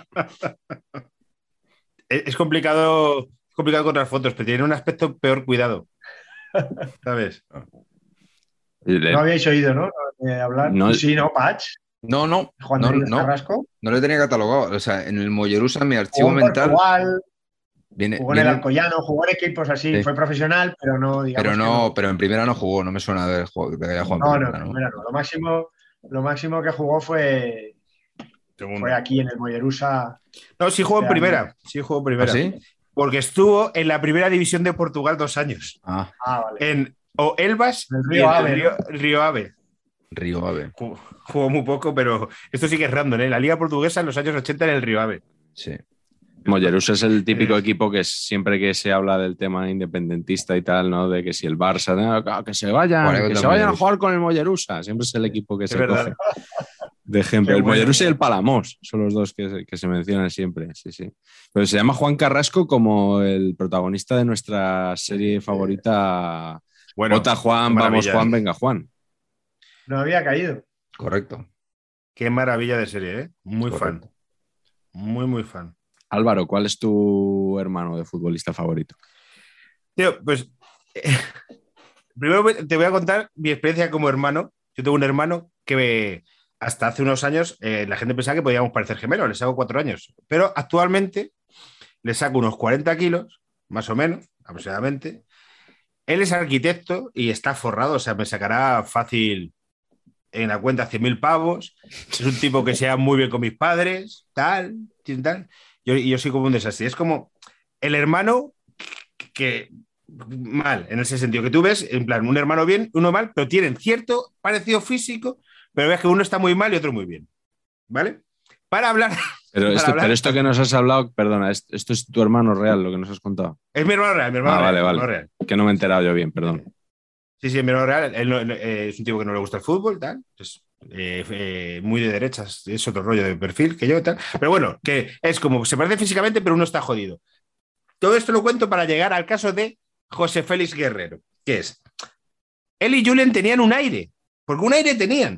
Es complicado encontrar fotos, pero tiene un aspecto peor cuidado. ¿Sabes? No habíais oído, ¿no? Hablar. No, sí, ¿no, Patch? No. Juan de Dios Carrasco. No lo tenía catalogado. O sea, en el Mollerusa, mi archivo mental. Portugal, jugó en el Alcoyano, jugó en equipos así, sí. Fue profesional, pero no, digamos. Pero en primera no jugó, no me suena de que haya jugado en primera. No. Lo máximo que jugó fue aquí en el Mollerusa. No, sí jugó en primera. Sí jugó en primera. ¿Ah, sí? Porque estuvo en la primera división de Portugal 2 años. Vale. En Elvas el Río Ave. Río Ave. Río Ave. Jugó muy poco, pero esto sí que es random, ¿eh? La Liga Portuguesa en los años 80 en el Río Ave. Sí. Mollerusa es el típico equipo que siempre que se habla del tema independentista y tal, ¿no? De que si el Barça, ¿no? que se vayan a jugar con el Mollerusa. Siempre es el equipo que se coge de ejemplo. El Mollerusa y el Palamós son los dos que se mencionan siempre. Sí. Pero se llama Juan Carrasco como el protagonista de nuestra serie favorita. Bueno, Vota Juan, vamos Juan, venga Juan. No había caído. Correcto. Qué maravilla de serie, ¿eh? Muy Correcto. Fan. Muy fan. Álvaro, ¿cuál es tu hermano de futbolista favorito? Tío, pues primero te voy a contar mi experiencia como hermano. Yo tengo un hermano que hasta hace unos años la gente pensaba que podíamos parecer gemelos, le saco 4 años, pero actualmente le saco unos 40 kilos, más o menos, aproximadamente. Él es arquitecto y está forrado, o sea, me sacará fácil en la cuenta 100.000 pavos. Es un tipo que se lleva muy bien con mis padres, tal. Yo soy como un desastre. Es como el hermano que mal, en ese sentido, que tú ves, en plan, un hermano bien, uno mal, pero tienen cierto parecido físico, pero ves que uno está muy mal y otro muy bien. ¿Vale? Para hablar... Pero esto que nos has hablado, perdona, esto es tu hermano real, lo que nos has contado. Es mi hermano real, Vale. Real. Que no me he enterado yo bien, perdón. Sí, mi hermano real. Él es un tipo que no le gusta el fútbol, tal. Es muy de derechas, es otro rollo de perfil que yo, tal. Pero bueno, que es como, se parece físicamente, pero uno está jodido. Todo esto lo cuento para llegar al caso de José Félix Guerrero, que es, él y Julen tenían un aire, porque un aire tenían,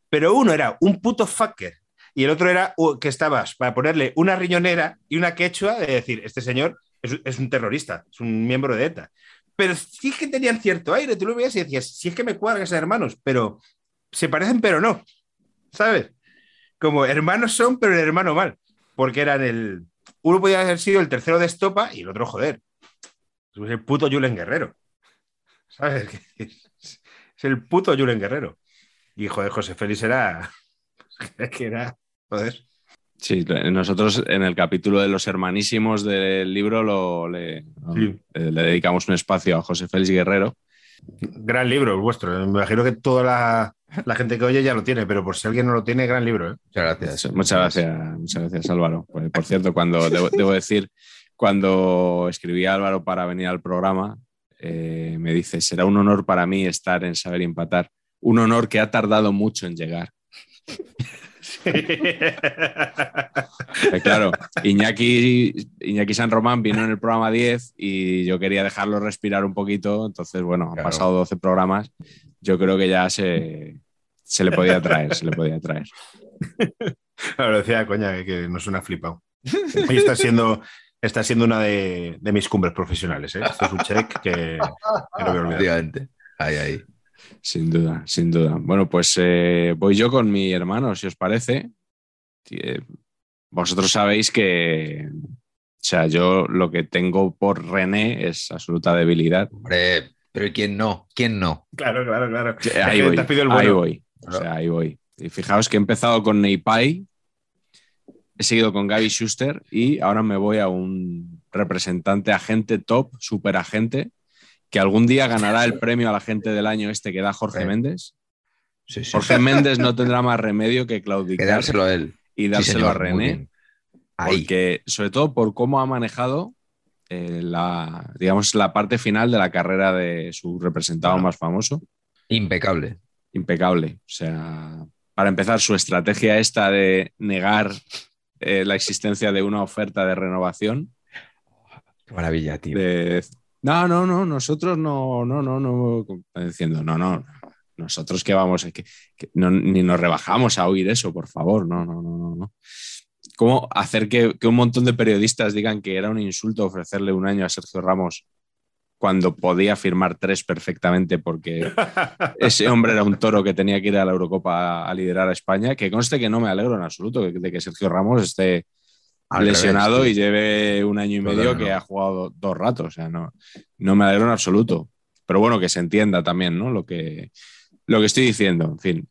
pero uno era un puto fucker y el otro era que estabas para ponerle una riñonera y una quechua de decir, este señor es un terrorista, es un miembro de ETA. Pero sí es que tenían cierto aire, tú lo veías y decías, sí es que me cuadran esos hermanos, pero se parecen pero no, ¿sabes? Como hermanos son, pero el hermano mal, porque eran uno podía haber sido el tercero de estopa y el otro, joder, es el puto Julen Guerrero, ¿sabes? Es el puto Julen Guerrero. Y joder, José Félix era que era, joder. Sí, nosotros en el capítulo de los hermanísimos del libro le dedicamos un espacio a José Félix Guerrero. Gran libro el vuestro. Me imagino que toda la gente que oye ya lo tiene, pero por si alguien no lo tiene, gran libro. Muchas gracias. Muchas gracias, Álvaro. Por cierto, debo decir, cuando escribí a Álvaro para venir al programa, me dice, será un honor para mí estar en Saber y Empatar. Un honor que ha tardado mucho en llegar. Sí. Claro, Iñaki San Román vino en el programa 10 y yo quería dejarlo respirar un poquito, entonces bueno, han pasado 12 programas, yo creo que ya se le podía traer, Claro, decía coña que no suena flipado. Y está siendo una de mis cumbres profesionales, ¿eh? Esto es un check que no voy a olvidar. Ahí. Sin duda. Bueno, pues voy yo con mi hermano, si os parece. Vosotros sabéis que, o sea, yo lo que tengo por René es absoluta debilidad. Hombre, pero ¿quién no? Claro. Ahí voy. O sea, ahí voy. Y fijaos que he empezado con Neipai, he seguido con Gaby Schuster y ahora me voy a un representante agente top, super agente, que algún día ganará el premio al agente del año que da Jorge Méndez. Sí. Jorge Méndez no tendrá más remedio que claudicar. Dárselo a él. Y dárselo a René. Porque, sobre todo por cómo ha manejado la parte final de la carrera de su representado más famoso. Impecable. O sea, para empezar, su estrategia esta de negar la existencia de una oferta de renovación. Qué maravilla, tío. No, nosotros no. Diciendo, no, nosotros que vamos, ni nos rebajamos a oír eso, por favor, no. ¿Cómo hacer que un montón de periodistas digan que era un insulto ofrecerle un año a Sergio Ramos cuando podía firmar 3 perfectamente porque ese hombre era un toro que tenía que ir a la Eurocopa a liderar a España? Que conste que no me alegro en absoluto de que Sergio Ramos esté lesionado y lleve un año y medio que ha jugado 2 ratos. O sea, no me alegro en absoluto. Pero bueno, que se entienda también, ¿no? Lo que estoy diciendo, en fin.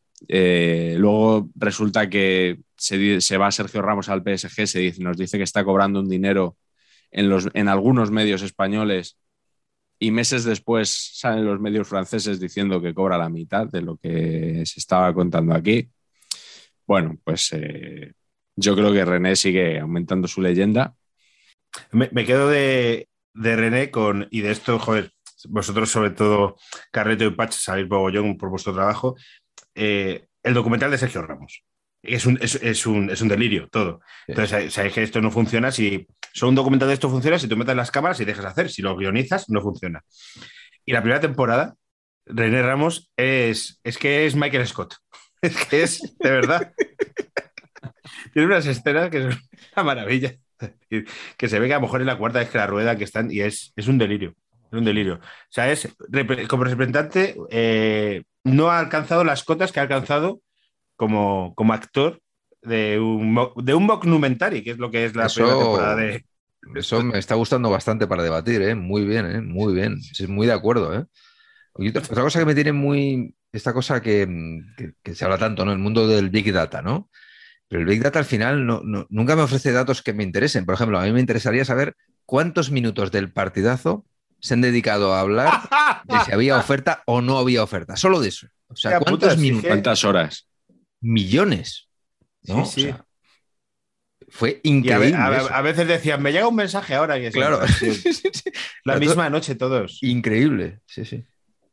Luego resulta que se va Sergio Ramos al PSG, nos dice que está cobrando un dinero en algunos medios españoles y meses después salen los medios franceses diciendo que cobra la mitad de lo que se estaba contando aquí. Bueno, pues... yo creo que René sigue aumentando su leyenda. Me quedo de René y de esto, joder, vosotros sobre todo, Carreto y Patch, sabéis mogollón por vuestro trabajo, el documental de Sergio Ramos. Es un delirio todo. Entonces, sabéis que esto no funciona solo un documental de esto funciona si tú metes las cámaras y dejas hacer. Si lo guionizas, no funciona. Y la primera temporada, René Ramos es Michael Scott. Es que es, de verdad... Tiene unas escenas que son una maravilla. Que se ve que a lo mejor es la cuarta vez que la rueda que están y es un delirio. Es un delirio. O sea, como representante no ha alcanzado las cotas que ha alcanzado como actor de un mockumentary, que es lo que es la primera temporada de... Eso me está gustando bastante para debatir, ¿eh? Muy bien, muy bien. Sí, muy de acuerdo, ¿eh? Otra cosa que me tiene muy... Esta cosa que se habla tanto, ¿no? El mundo del Big Data, ¿no? Pero el Big Data al final nunca me ofrece datos que me interesen. Por ejemplo, a mí me interesaría saber cuántos minutos del partidazo se han dedicado a hablar de si había oferta o no había oferta. Solo de eso. O sea, ¿cuántos minutos? ¿Cuántas horas? Millones. ¿No? Sí. O sea, fue increíble. A veces decían, me llega un mensaje ahora. Y claro. La misma noche todos. Increíble. Sí.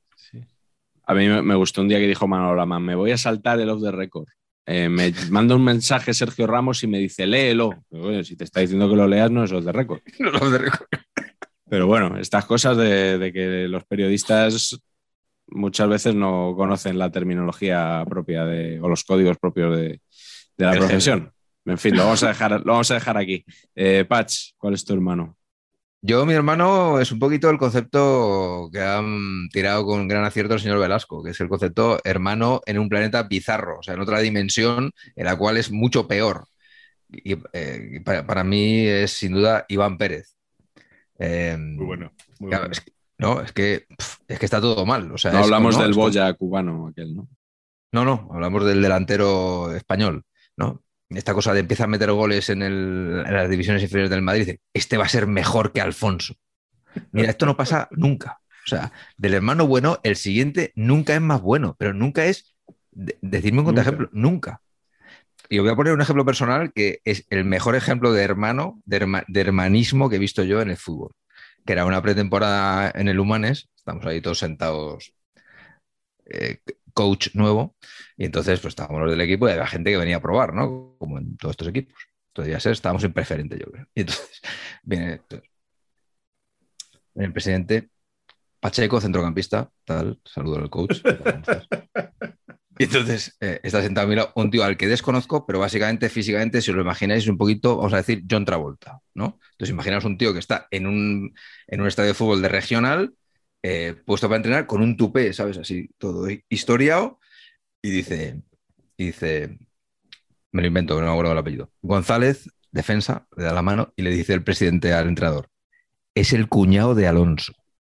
A mí me gustó un día que dijo Manolo Lamán, me voy a saltar el off the record. Me manda un mensaje Sergio Ramos y me dice, léelo. Bueno, si te está diciendo que lo leas, no es off the record. No es off the record. Pero bueno, estas cosas de que los periodistas muchas veces no conocen la terminología propia o los códigos propios de la profesión. En fin, lo vamos a dejar aquí. Patch, ¿cuál es tu hermano? Mi hermano es un poquito el concepto que han tirado con gran acierto el señor Velasco, que es el concepto hermano en un planeta bizarro, o sea, en otra dimensión en la cual es mucho peor. Y para mí es sin duda Iván Pérez. Muy bueno. Claro, es que está todo mal. O sea, no hablamos del Boya cubano aquel, ¿no? No, hablamos del delantero español, ¿no? Esta cosa de empieza a meter goles en las divisiones inferiores del Madrid, dice, este va a ser mejor que Alfonso. Mira, esto no pasa nunca. O sea, del hermano bueno, el siguiente nunca es más bueno, pero nunca es, decidme un contraejemplo, nunca. Y os voy a poner un ejemplo personal que es el mejor ejemplo de hermano, de hermanismo que he visto yo en el fútbol, que era una pretemporada en el Humanes, estamos ahí todos sentados, coach nuevo, y entonces pues estábamos los del equipo y había gente que venía a probar, ¿no? Como en todos estos equipos. Entonces ya sé, estábamos en preferente, yo creo. Y entonces viene el presidente Pacheco, centrocampista, tal, saludo al coach. Y entonces está sentado a mi lado un tío al que desconozco, pero básicamente físicamente, si os lo imagináis, es un poquito, vamos a decir, John Travolta, ¿no? Entonces imaginaos un tío que está en un estadio de fútbol de regional, puesto para entrenar con un tupé, ¿sabes? Así, todo historiado, y dice, me lo invento, no me acuerdo el apellido, González, defensa, le da la mano y le dice el presidente al entrenador, es el cuñado de Alonso.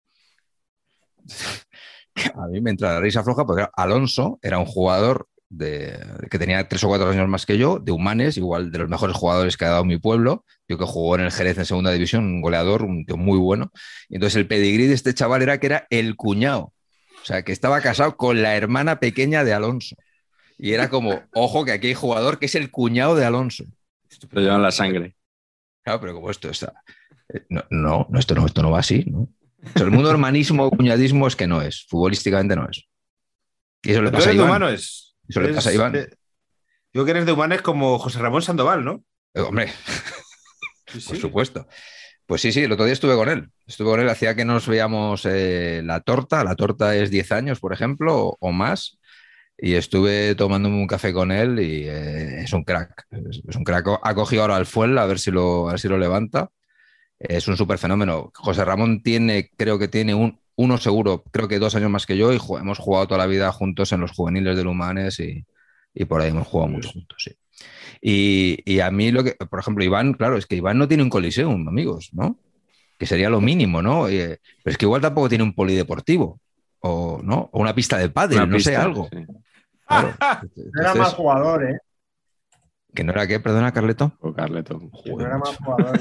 A mí me entra la risa floja porque Alonso era un jugador que tenía 3 o 4 años más que yo, de Humanes, igual de los mejores jugadores que ha dado mi pueblo, yo que jugó en el Jerez en segunda división, un goleador, un tío muy bueno. Y entonces el pedigrí de este chaval era que era el cuñado, o sea, que estaba casado con la hermana pequeña de Alonso. Y era como, ojo, que aquí hay jugador que es el cuñado de Alonso. Pero llevan la sangre. Claro, pero como esto está... esto no va así, ¿no? O sea, el mundo hermanismo o cuñadismo es que no es, futbolísticamente no es. Y eso le pasa a Iván. Eso le pasa a Iván. Yo que eres de Humanes como José Ramón Sandoval, ¿no? Hombre, Sí. Por supuesto. Pues sí, el otro día estuve con él. Hacía que nos veíamos la torta. La torta es 10 años, por ejemplo, o más. Y estuve tomándome un café con él y es un crack. Es un crack. Ha cogido ahora al Fuel a ver si lo levanta. Es un súper fenómeno. José Ramón creo que tiene uno seguro, creo que 2 años más que yo, y hemos jugado toda la vida juntos en los juveniles del Humanes y por ahí hemos jugado mucho juntos, sí. Y a mí por ejemplo, Iván, claro, es que Iván no tiene un coliseum, amigos, ¿no? Que sería lo mínimo, ¿no? Pero es que igual tampoco tiene un polideportivo, o ¿no? O una pista de pádel, no sé, algo. Sí. Claro. No era mal jugador, ¿eh? ¿Que no era qué? Perdona, Carleto. O Carleto. Que no era mal jugador.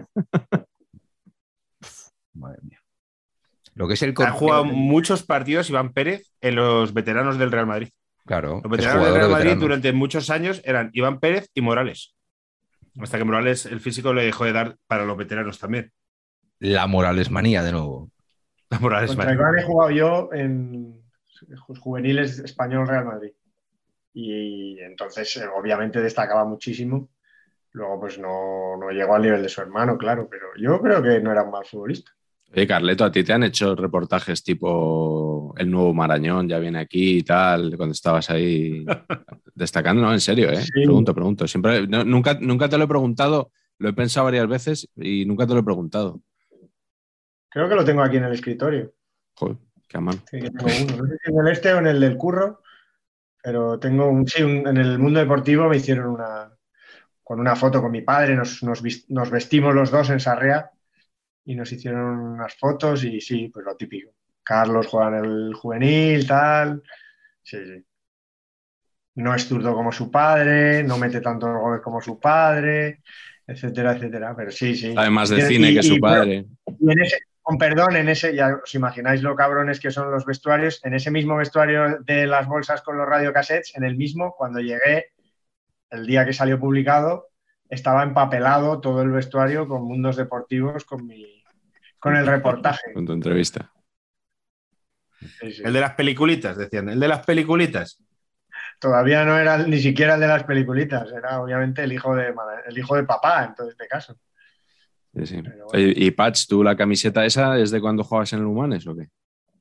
Madre mía. Lo que es el Ha jugado muchos partidos Iván Pérez en los veteranos del Real Madrid. Claro. Los veteranos del Real Madrid durante muchos años eran Iván Pérez y Morales. Hasta que Morales, el físico, le dejó de dar para los veteranos también. La Morales manía, de nuevo. La Morales Contra manía. Iván he jugado yo en juveniles español Real Madrid. Y entonces, obviamente, destacaba muchísimo. Luego, pues no llegó al nivel de su hermano, claro, pero yo creo que no era un mal futbolista. Oye, Carleto, ¿a ti te han hecho reportajes tipo El Nuevo Marañón ya viene aquí y tal, cuando estabas ahí destacando? No, en serio, ¿eh? Sí. Pregunto. Siempre, nunca te lo he preguntado, lo he pensado varias veces y nunca te lo he preguntado. Creo que lo tengo aquí en el escritorio. Joder, qué a mano. Sí, que tengo uno. No sé si en el este o en el del curro, pero tengo en el mundo deportivo me hicieron con una foto con mi padre, nos vestimos los dos en Sarriá y nos hicieron unas fotos y sí, pues lo típico. Carlos juega en el juvenil, tal. Sí. No es zurdo como su padre, no mete tantos goles como su padre, etcétera. Pero sí. Sabe de cine que su padre. Con perdón, ya os imagináis lo cabrones que son los vestuarios, en ese mismo vestuario de las bolsas con los radiocassettes, en el mismo, cuando llegué, el día que salió publicado, estaba empapelado todo el vestuario con Mundos Deportivos, con el reportaje. Con tu entrevista. Sí. El de las peliculitas, decían. El de las peliculitas. Todavía no era ni siquiera el de las peliculitas, era obviamente el hijo de papá, en todo este caso. Sí. Bueno. ¿Y Patch, tú la camiseta esa es de cuando jugabas en el Humanes o qué?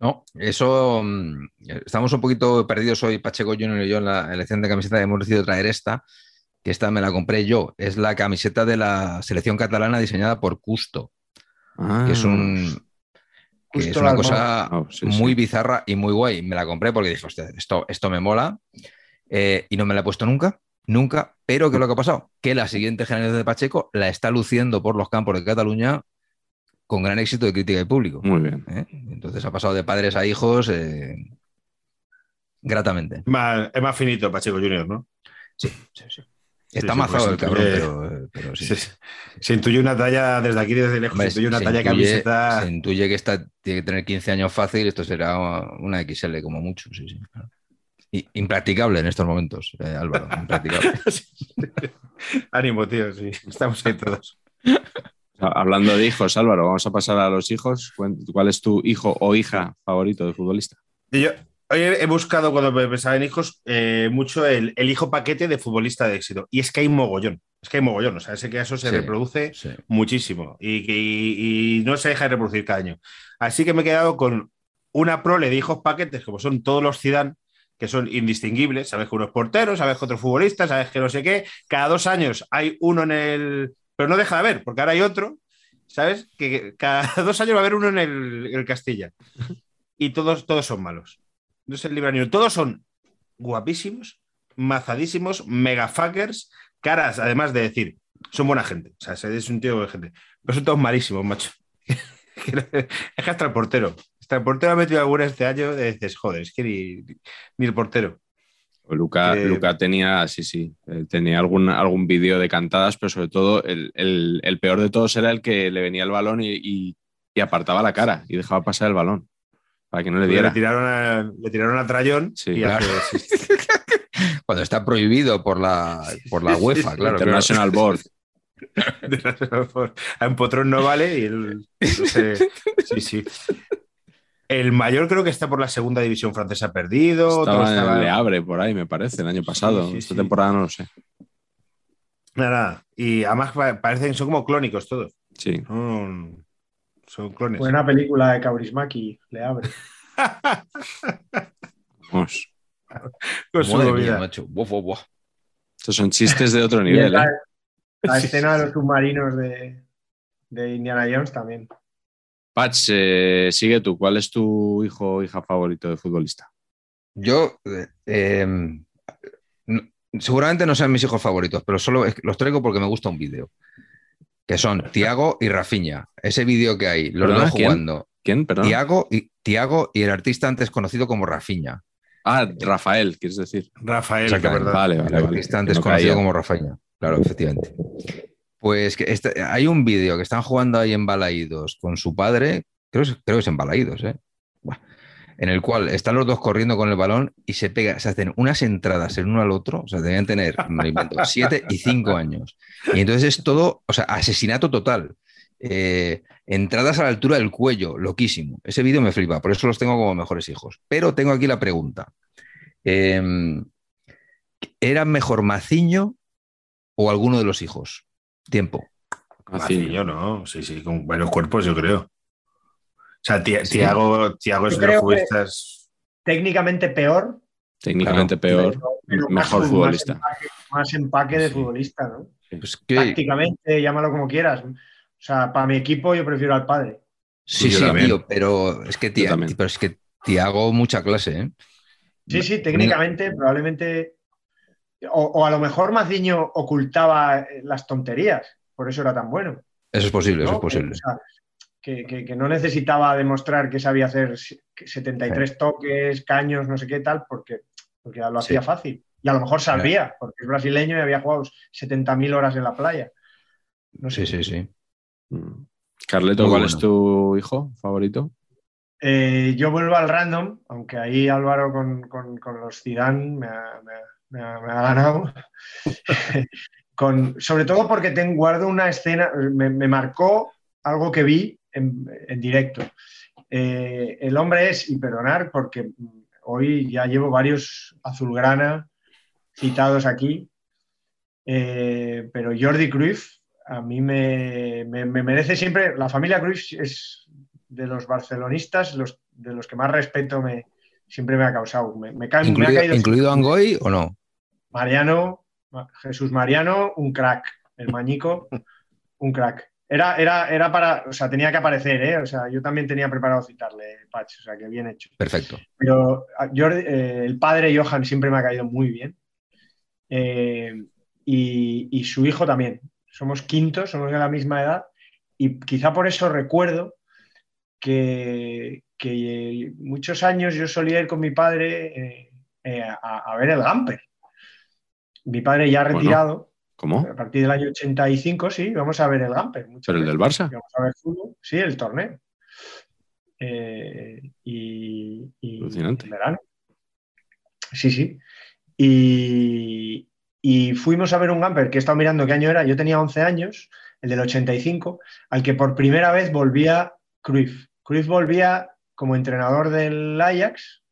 No, eso estamos un poquito perdidos hoy, Pacheco Junior y yo, en la elección de camiseta. Hemos decidido traer esta, que esta me la compré yo. Es la camiseta de la selección catalana diseñada por Custo, que es una cosa muy bizarra y muy guay. Me la compré porque dije, hostia, esto me mola, y no me la he puesto nunca, pero ¿qué es lo que ha pasado? Que la siguiente generación de Pacheco la está luciendo por los campos de Cataluña con gran éxito de crítica y público. Muy bien. Entonces ha pasado de padres a hijos gratamente. Es más finito Pacheco Junior, ¿no? Sí. Está mazado el cabrón, pero sí. Se intuye una talla desde aquí, desde lejos. Se intuye una talla de camiseta. Se intuye que esta tiene que tener 15 años fácil. Esto será una XL como mucho. Sí. Y impracticable en estos momentos, Álvaro. Impracticable. Ánimo, tío. Sí, estamos ahí todos. Hablando de hijos, Álvaro, vamos a pasar a los hijos. ¿Cuál es tu hijo o hija favorito de futbolista? Hoy he buscado, cuando pensaba en hijos, mucho el hijo paquete de futbolista de éxito. Y es que hay mogollón. O sea, ese caso se reproduce muchísimo y no se deja de reproducir cada año. Así que me he quedado con una prole de hijos paquetes, como son todos los Zidane, que son indistinguibles. Sabes que uno es portero, sabes que otro es futbolista, sabes que no sé qué. Cada 2 años hay uno en el... Pero no deja de haber, porque ahora hay otro, ¿sabes? Que cada 2 años va a haber uno en el Castilla. Y todos son malos. No se libra ni uno. Todos son guapísimos, mazadísimos, megafuckers, caras, además de decir, son buena gente. O sea, es un tío de gente. Pero son todos malísimos, macho. Es que hasta el portero. Hasta el portero ha metido alguna este año y dices, joder, es que ni el portero. Luca tenía, tenía algún vídeo de cantadas, pero sobre todo el peor de todos era el que le venía el balón y apartaba la cara y dejaba pasar el balón para que no le diera. Le tiraron a Trayón. Sí, claro. Cuando está prohibido por la UEFA, claro. International Board. A Empotrón no vale y él... Sí. El mayor creo que está por la segunda división francesa perdido. Estaba en Le Havre por ahí, me parece, el año pasado. Esta temporada no lo sé. Nada. Y además parecen, son como clónicos todos. Sí. Son clones. Buena película de Kaurismäki, Le Havre. Vamos. Con su vida. Macho. Estos son chistes de otro nivel. La escena de los submarinos de Indiana Jones también. Patch, sigue tú. ¿Cuál es tu hijo o hija favorito de futbolista? Yo, seguramente no sean mis hijos favoritos, pero solo los traigo porque me gusta un vídeo. Que son Thiago y Rafinha. Ese vídeo que hay, los dos jugando. ¿Quién? Perdón. Thiago y el artista antes conocido como Rafinha. Ah, Rafael, quieres decir. Rafael, verdad. Vale. El artista antes conocido como Rafinha. Claro, efectivamente. Pues que hay un vídeo que están jugando ahí en Balaídos con su padre, creo que es en Balaídos, en el cual están los dos corriendo con el balón y se hacen unas entradas el uno al otro, o sea, debían tener, me invento, 7 y 5 años. Y entonces es todo, o sea, asesinato total. Entradas a la altura del cuello, loquísimo. Ese vídeo me flipa, por eso los tengo como mejores hijos. Pero tengo aquí la pregunta. ¿Era mejor Maciño o alguno de los hijos? Tiempo. Maciño, ¿no? Sí, con buenos cuerpos, yo creo. O sea, Thiago es de los futbolistas. Técnicamente peor. Técnicamente peor, pero mejor futbolista. Más empaque de futbolista, ¿no? Pues tácticamente, llámalo como quieras. O sea, para mi equipo yo prefiero al padre. Sí, tío, pero es que Thiago mucha clase, ¿eh? Sí, técnicamente probablemente... O a lo mejor Maciño ocultaba las tonterías, por eso era tan bueno. Eso es posible, ¿no? Eso es posible. O sea, que no necesitaba demostrar que sabía hacer 73 toques, caños, no sé qué tal, porque lo hacía fácil. Y a lo mejor sabía, porque es brasileño y había jugado 70.000 horas en la playa. No sé. Sí. Carleto, ¿cuál es tu hijo favorito? Yo vuelvo al random, aunque ahí Álvaro con los Zidane me ha ganado. Sobre todo porque guardo una escena, me marcó algo que vi en directo. El hombre es, y perdonar, porque hoy ya llevo varios azulgrana citados aquí, pero Jordi Cruyff a mí me merece siempre, la familia Cruyff es de los barcelonistas, de los que más respeto siempre me ha causado. Me ha caído ¿Incluido Angoy o no? Mariano, Jesús Mariano, un crack. El Mañico, un crack. Era para, o sea, tenía que aparecer, ¿eh? O sea, yo también tenía preparado citarle, Patch, o sea, que bien hecho. Perfecto. Pero el padre Johan siempre me ha caído muy bien. Y su hijo también. Somos quintos, somos de la misma edad. Y quizá por eso recuerdo que muchos años yo solía ir con mi padre a ver el Gamper. Mi padre ya retirado. Bueno, ¿cómo? A partir del año 85, sí, vamos a ver el Gamper. ¿Pero el del Barça? Vamos a ver fútbol, sí, el torneo. Alucinante. En verano. Sí. Y fuimos a ver un Gamper que he estado mirando qué año era. Yo tenía 11 años, el del 85, al que por primera vez volvía Cruyff. Cruyff volvía como entrenador del Ajax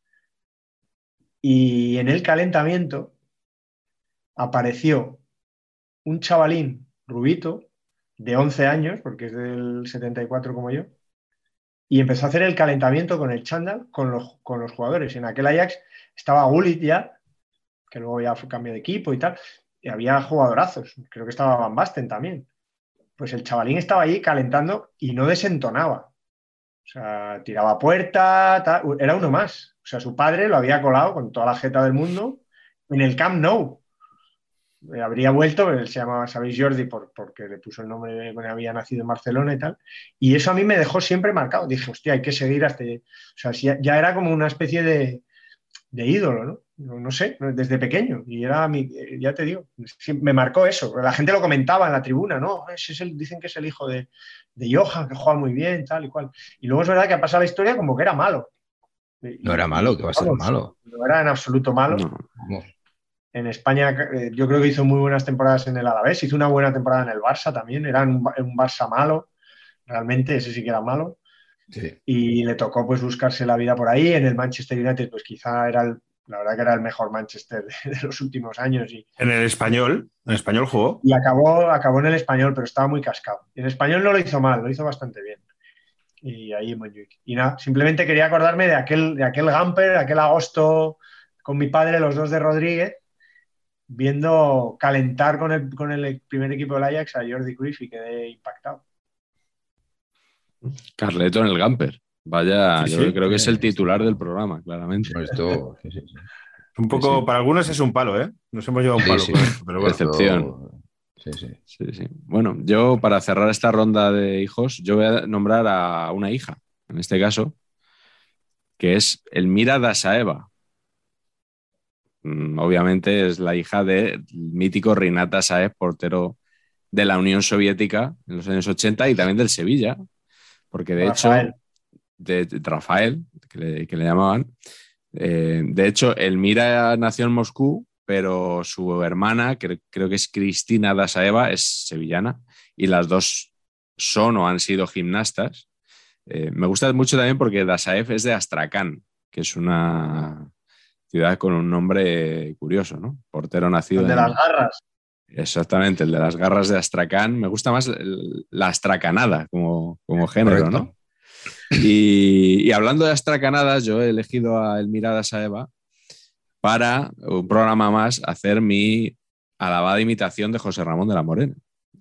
y en el calentamiento apareció un chavalín rubito de 11 años, porque es del 74 como yo, y empezó a hacer el calentamiento con el chándal con los jugadores. En aquel Ajax estaba Gullit ya, que luego ya fue cambio de equipo y tal, y había jugadorazos, creo que estaba Van Basten también. Pues el chavalín estaba allí calentando y no desentonaba. O sea, tiraba puerta, tal, era uno más. O sea, su padre lo había colado con toda la jeta del mundo en el Camp Nou. Habría vuelto, él se llamaba, sabéis, Jordi, porque le puso el nombre cuando había nacido en Barcelona y tal. Y eso a mí me dejó siempre marcado. Dije, hostia, hay que seguir hasta... O sea, ya era como una especie de ídolo, ¿no? No sé, desde pequeño. Y era, ya te digo, me marcó eso. La gente lo comentaba en la tribuna, ¿no? Dicen que es el hijo de Johan, que juega muy bien, tal y cual. Y luego es verdad que ha pasado la historia como que era malo. No era malo, que va a ser malo. No era en absoluto malo. No. En España yo creo que hizo muy buenas temporadas en el Alavés, hizo una buena temporada en el Barça también, era un Barça malo, realmente ese sí que era malo. Sí. Y le tocó pues buscarse la vida por ahí. En el Manchester United pues quizá la verdad que era el mejor Manchester de los últimos años. ¿En el Español jugó? Y acabó en el Español, pero estaba muy cascado. En el Español no lo hizo mal, lo hizo bastante bien. Y ahí en Montjuic. Y nada, simplemente quería acordarme de aquel Gamper, aquel agosto con mi padre, los dos de Rodríguez, viendo calentar con el primer equipo del Ajax a Jordi Cruyff y quedé impactado. Carleto en el Gamper. Vaya, sí, yo creo que es el titular del programa, claramente. Esto, sí. Un poco, sí. Para algunos es un palo, ¿eh? Nos hemos llevado un palo. Sí. Con esto, pero bueno. Excepción. Sí. Bueno, yo para cerrar esta ronda de hijos, yo voy a nombrar a una hija, en este caso, que es Elmira Dasaeva. Obviamente es la hija del mítico Rinat Dasaev, portero de la Unión Soviética en los años 80 y también del Sevilla, porque de hecho, de Rafael, que le llamaban, de hecho, Elmira nació en Moscú, pero su hermana, que creo que es Cristina Dasaeva, es sevillana, y las dos son o han sido gimnastas. Me gusta mucho también porque Dasaev es de Astrakán, que es una ciudad con un nombre curioso, ¿no? Portero nacido el de las garras. Exactamente, el de las garras de Astrakán. Me gusta más la astracanada como género, correcto, ¿no? Y hablando de astracanadas, yo he elegido a Elmira Dasaeva para un programa más hacer mi alabada imitación de José Ramón de la Morena.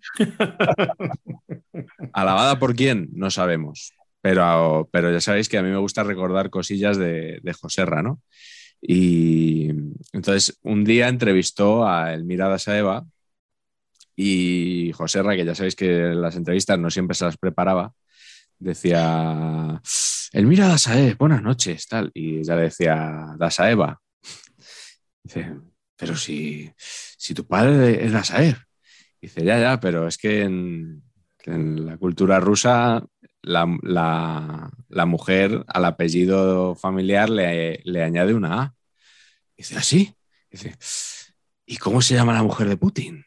¿Alabada por quién? No sabemos. Pero ya sabéis que a mí me gusta recordar cosillas de Joserra, ¿no? Y entonces un día entrevistó a Elmira Dasaeva y Joserra, que ya sabéis que las entrevistas no siempre se las preparaba, decía: Elmira Dasaev, buenas noches, tal. Y ella le decía: Dasaeva. Dice: pero si tu padre es Dasaev. Dice: ya, pero es que en la cultura rusa la mujer al apellido familiar le añade una A. Dice: ¿ah, sí? Dice: ¿y cómo se llama la mujer de Putin?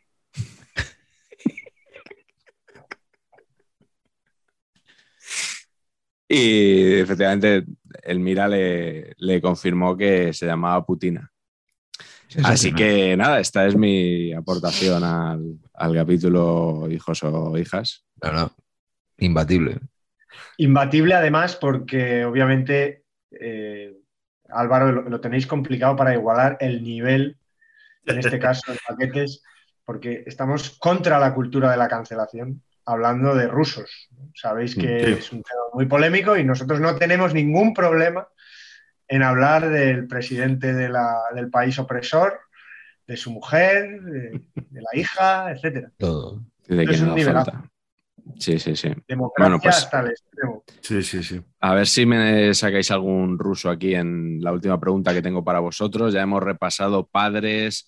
Y efectivamente Elmira le confirmó que se llamaba Putina. Así que nada, esta es mi aportación al capítulo Hijos o Hijas. No, imbatible. Imbatible además porque obviamente, Álvaro, lo tenéis complicado para igualar el nivel, en este caso de paquetes, porque estamos contra la cultura de la cancelación, hablando de rusos. Sabéis que es un tema muy polémico y nosotros no tenemos ningún problema en hablar del presidente del país opresor, de su mujer, de la hija, etcétera. Todo. De que no falta. Sí. Democracia Bueno, pues, hasta el extremo. Sí. A ver si me sacáis algún ruso aquí en la última pregunta que tengo para vosotros. Ya hemos repasado padres,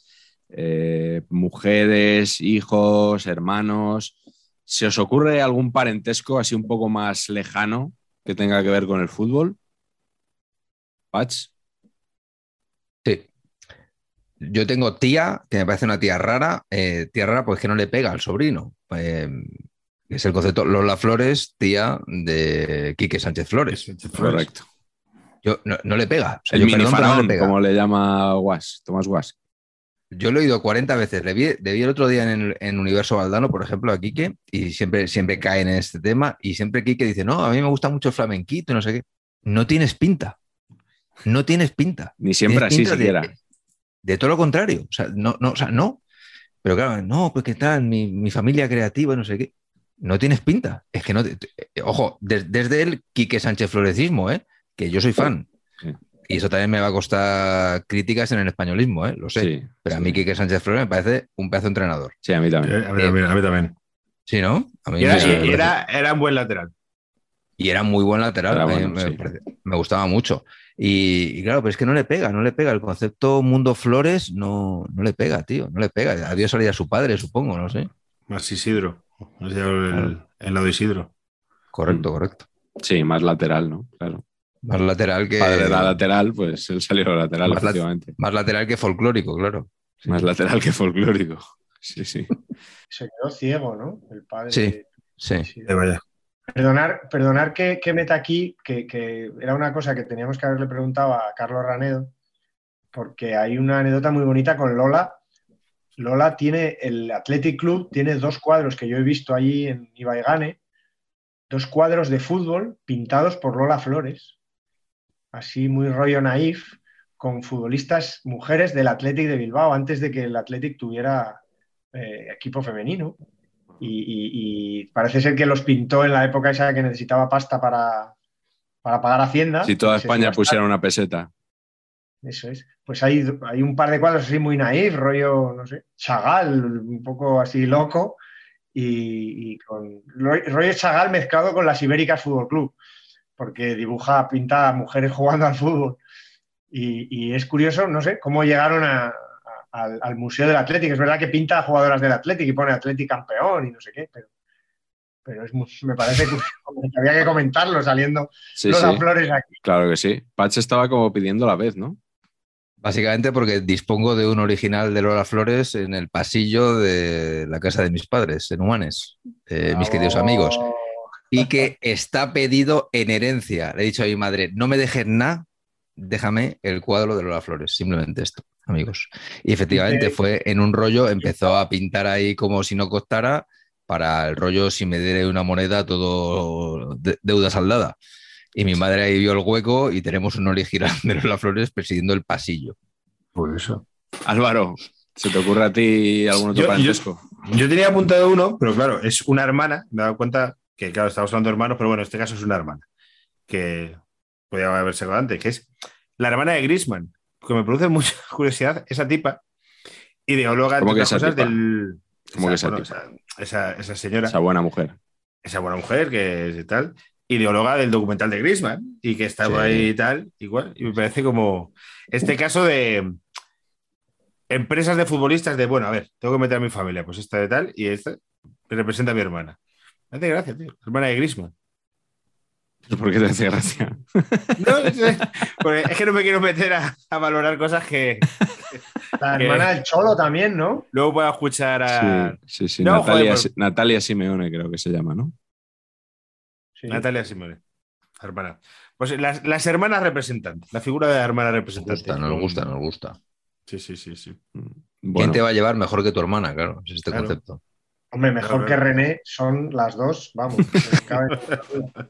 mujeres, hijos, hermanos. ¿Se os ocurre algún parentesco así un poco más lejano que tenga que ver con el fútbol? ¿Patch? Sí. Yo tengo tía, que me parece una tía rara pues que no le pega al sobrino. Es el concepto Lola Flores, tía de Quique Sánchez Flores. Correcto. Yo, no le pega. O sea, el yo, mini faraón, no le pega. como le llama Tomás Guas. Yo lo he oído 40 veces. Le vi el otro día en Universo Valdano, por ejemplo, a Quique, y siempre caen en este tema, y siempre Quique dice, no, a mí me gusta mucho el flamenquito, no sé qué. No tienes pinta. Ni siempre así siquiera. De todo lo contrario. O sea, no. Pero claro, no, pues qué tal, mi familia creativa, no sé qué. No tienes pinta. Es que no. Ojo, desde el Quique Sánchez Floresismo, que yo soy fan. Sí. Y eso también me va a costar críticas en el españolismo, lo sé. Sí, pero a mí Quique Sánchez Flores me parece un pedazo de entrenador. Sí, a mí también. A mí también. Sí, ¿no? A mí era un buen lateral. Y era muy buen lateral. Bueno, me gustaba mucho. Y claro, pero es que no le pega. El concepto Mundo Flores no le pega, tío. No le pega. Adiós salía su padre, supongo, no sé. Más Isidro. El lado de Isidro. Correcto. Sí, más lateral, ¿no? Claro. Más lateral que... Padre era lateral, pues él salió lateral, efectivamente. Más lateral que folclórico, claro. Sí. Más lateral que folclórico. Sí. Se quedó ciego, ¿no? El padre. Sí. Vaya. Perdonar que meta aquí, que era una cosa que teníamos que haberle preguntado a Carlos Ranedo, porque hay una anécdota muy bonita con Lola. Lola tiene, el Athletic Club tiene 2 cuadros que yo he visto allí en Ibaigane, 2 cuadros de fútbol pintados por Lola Flores, así muy rollo naif, con futbolistas mujeres del Athletic de Bilbao, antes de que el Athletic tuviera equipo femenino. Y parece ser que los pintó en la época esa que necesitaba pasta para pagar Hacienda. Si toda España pusiera una peseta. Eso es. Pues hay un par de cuadros así muy naif, rollo, no sé, Chagall, un poco así loco, y con rollo Chagall mezclado con las Ibéricas Fútbol Club, porque pinta a mujeres jugando al fútbol. Y es curioso, no sé, cómo llegaron al Museo del Athletic. Es verdad que pinta a jugadoras del Athletic y pone Athletic campeón y no sé qué, pero me parece que había que comentarlo saliendo Lola Flores aquí. Claro que sí. Patch estaba como pidiendo la vez, ¿no? Básicamente porque dispongo de un original de Lola Flores en el pasillo de la casa de mis padres, en Humanes, mis queridos amigos, y que está pedido en herencia. Le he dicho a mi madre, no me dejes nada, déjame el cuadro de Lola Flores, simplemente esto, amigos. Y efectivamente fue en un rollo, empezó a pintar ahí como si no costara, para el rollo, si me diere una moneda, todo deuda saldada. Y mi madre ahí vio el hueco y tenemos un original de Lola Flores presidiendo el pasillo. Por eso. Álvaro, ¿se te ocurre a ti algún otro parentesco? Yo tenía apuntado uno, pero claro, es una hermana. Me he dado cuenta que, claro, estamos hablando de hermanos, pero bueno, en este caso es una hermana. Que podía haberse quedado antes, que es la hermana de Griezmann. Que me produce mucha curiosidad esa tipa, ideóloga de las cosas del... ¿Cómo que esa tipa? Esa señora. Esa buena mujer. Esa buena mujer que es tal... ideóloga del documental de Griezmann y que estaba ahí y tal, igual, y me parece como este caso de empresas de futbolistas de, bueno, a ver, tengo que meter a mi familia, pues esta de tal, y esta representa a mi hermana. Me hace gracia, tío, hermana de Griezmann. ¿Por qué te hace gracia? No, es que no me quiero meter a valorar cosas que la hermana del Cholo también, ¿no? Luego puedo escuchar a... Sí. No, Natalia Simeone creo que se llama, ¿no? Sí. Natalia Simeone, hermana. Pues las hermanas representantes, la figura de la hermana representante. Nos gusta. Sí. Bueno. ¿Quién te va a llevar mejor que tu hermana? Claro, es este concepto. Hombre, mejor que René son las dos, vamos.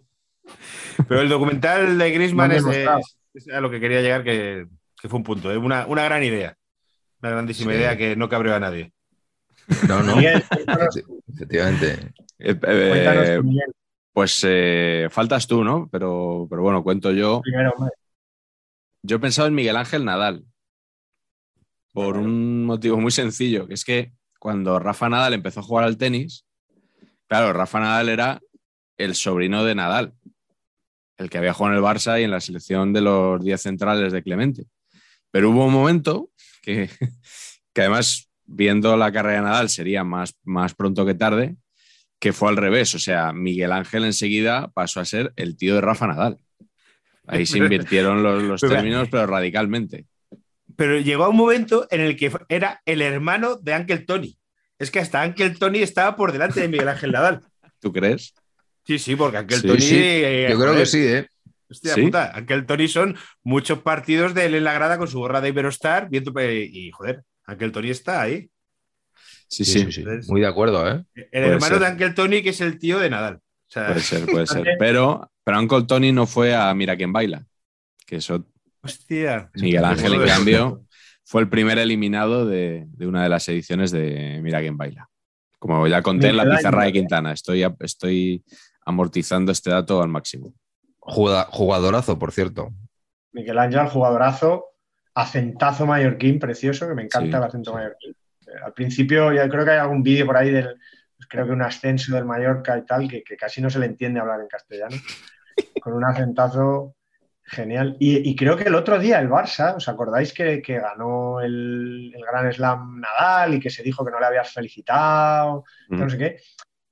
Pero el documental de Griezmann Lo han demostrado. es a lo que quería llegar, que fue un punto, ¿eh? Una gran idea. Una grandísima idea que no cabreó a nadie. No, no. Miguel, cuéntanos tú. Efectivamente. Cuéntanos tú, Miguel, Pues faltas tú, ¿no? Pero bueno, cuento yo. primero, hombre. Yo he pensado en Miguel Ángel Nadal por un motivo muy sencillo, que es que cuando Rafa Nadal empezó a jugar al tenis, claro, Rafa Nadal era el sobrino de Nadal, el que había jugado en el Barça y en la selección de los 10 centrales de Clemente. Pero hubo un momento que además, viendo la carrera de Nadal, sería más pronto que tarde, que fue al revés. O sea, Miguel Ángel enseguida pasó a ser el tío de Rafa Nadal. Ahí se invirtieron los términos, pero radicalmente. Pero llegó a un momento en el que era el hermano de Uncle Tony. Es que hasta Uncle Tony estaba por delante de Miguel Ángel Nadal. ¿Tú crees? Sí, porque Uncle Sí, Tony... sí. Yo creo que sí, ¿eh? Hostia ¿Sí? puta, Uncle Tony son muchos partidos de él en la grada con su gorra de Iberostar viendo, y joder, Uncle Tony está ahí. Sí. Entonces, Muy de acuerdo, ¿eh? el Puede hermano ser. de Uncle Tony, que es el tío de Nadal. O sea, Puede ser. Pero Uncle Tony no fue a Mira quién baila. Que eso, hostia. Miguel Ángel, en Joder. cambio, fue el primer eliminado de una de las ediciones de Mira quién baila. Como ya conté en la Miguel pizarra de Ángel. Quintana. Estoy amortizando este dato al máximo. Jugadorazo, por cierto. Miguel Ángel, jugadorazo, acentazo mallorquín precioso, que me encanta Sí, el acento sí. mallorquín. Al principio, ya creo que hay algún vídeo por ahí pues creo que un ascenso del Mallorca y tal, que casi no se le entiende hablar en castellano, con un acentazo genial. Y creo que el otro día el Barça, ¿os acordáis que ganó el Gran Slam Nadal y que se dijo que no le habías felicitado, no sé qué?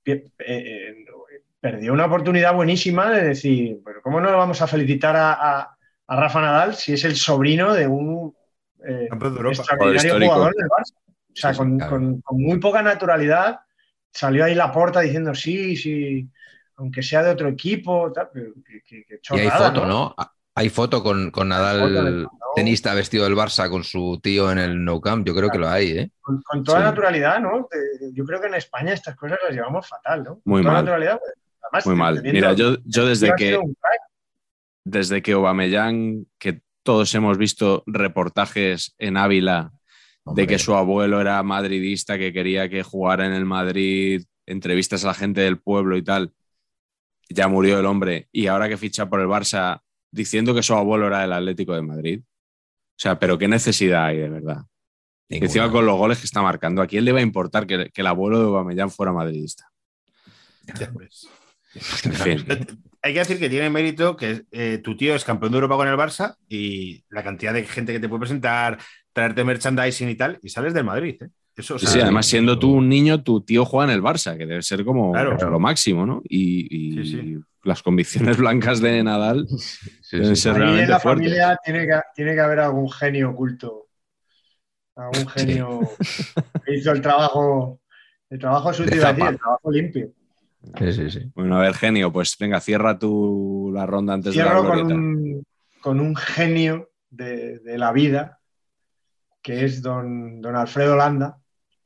Perdió una oportunidad buenísima de decir, pero ¿cómo no le vamos a felicitar a Rafa Nadal si es el sobrino de un Campeón de Europa. extraordinario Histórico. jugador del Barça? O sea, Sí, con, claro. con muy poca naturalidad salió ahí Laporta diciendo sí, aunque sea de otro equipo, tal, pero que Y hay chorrada, foto, ¿no? Hay foto con foto Nadal, del- tenista vestido del Barça con su tío en el Nou Camp. Yo creo que lo hay, ¿eh? Con toda Sí. naturalidad, ¿no? Yo creo que en España estas cosas las llevamos fatal, ¿no? Muy Con toda mal. naturalidad, pues, además, Muy mal. teniendo- Mira, yo ha sido un crack. desde que Aubameyang, que todos hemos visto reportajes en Ávila de Hombre. que su abuelo era madridista, que quería que jugara en el Madrid, entrevistas a la gente del pueblo y tal. Ya murió el hombre. Y ahora que ficha por el Barça, diciendo que su abuelo era del Atlético de Madrid. O sea, pero qué necesidad hay, de verdad. Y Ninguna. encima con los goles que está marcando, ¿a quién le va a importar que el abuelo de Aubameyang fuera madridista? Ya ves. En fin. Hay que decir que tiene mérito que tu tío es campeón de Europa con el Barça y la cantidad de gente que te puede presentar, traerte merchandising y tal, y sales del Madrid, ¿eh? Eso, o Sí, sea, sí, además siendo tú un niño, tu tío juega en el Barça, que debe ser como Claro. lo máximo, ¿no? Y Sí. las convicciones blancas de Nadal Sí, deben sí. ser Ahí en realmente la fuertes. familia tiene que haber algún genio oculto, algún genio que hizo el trabajo sucio, De iba a decir, zapa. el trabajo limpio. Sí. Bueno, a ver, genio, pues venga, cierra tú la ronda antes de la Cierro glorieta. con un genio de la vida, que es don Alfredo Landa,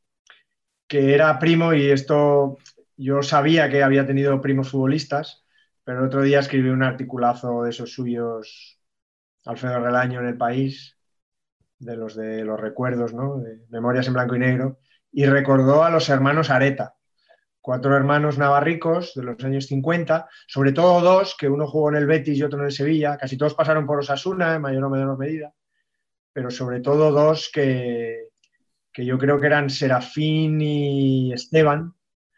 que era primo, y esto yo sabía que había tenido primos futbolistas, pero el otro día escribí un articulazo de esos suyos, Alfredo Relaño, en El País, de los recuerdos, ¿no? De Memorias en Blanco y Negro, y recordó a los hermanos Areta, 4 hermanos navarricos de los años 50, sobre todo 2, que uno jugó en el Betis y otro en el Sevilla, casi todos pasaron por Osasuna en mayor o menor medida, pero sobre todo 2 que yo creo que eran Serafín y Esteban,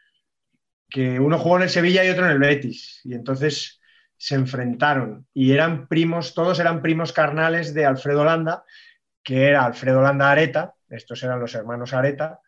que uno jugó en el Sevilla y otro en el Betis, y entonces se enfrentaron, y eran primos, todos eran primos carnales de Alfredo Landa, que era Alfredo Landa Areta, estos eran los hermanos Areta,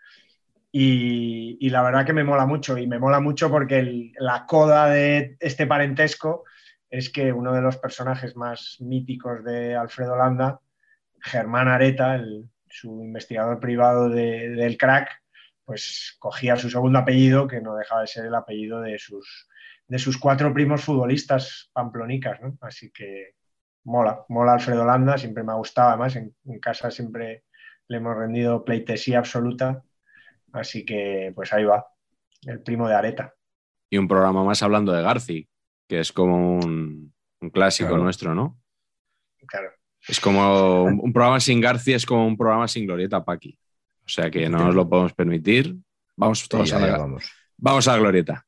y la verdad que me mola mucho, y me mola mucho porque la coda de este parentesco es que uno de los personajes más míticos de Alfredo Landa, Germán Areta, su investigador privado del crack, pues cogía su segundo apellido, que no dejaba de ser el apellido de sus 4 primos futbolistas pamplonicas, ¿no? Así que mola Alfredo Landa, siempre me ha gustado, además en casa siempre le hemos rendido pleitesía absoluta, así que pues ahí va, el primo de Areta. Y un programa más hablando de Garci, que es como un clásico nuestro, ¿no? Claro. Es como un programa sin García, es como un programa sin Glorieta Paqui. O sea que no nos lo podemos permitir. Vamos todos vamos a la Glorieta.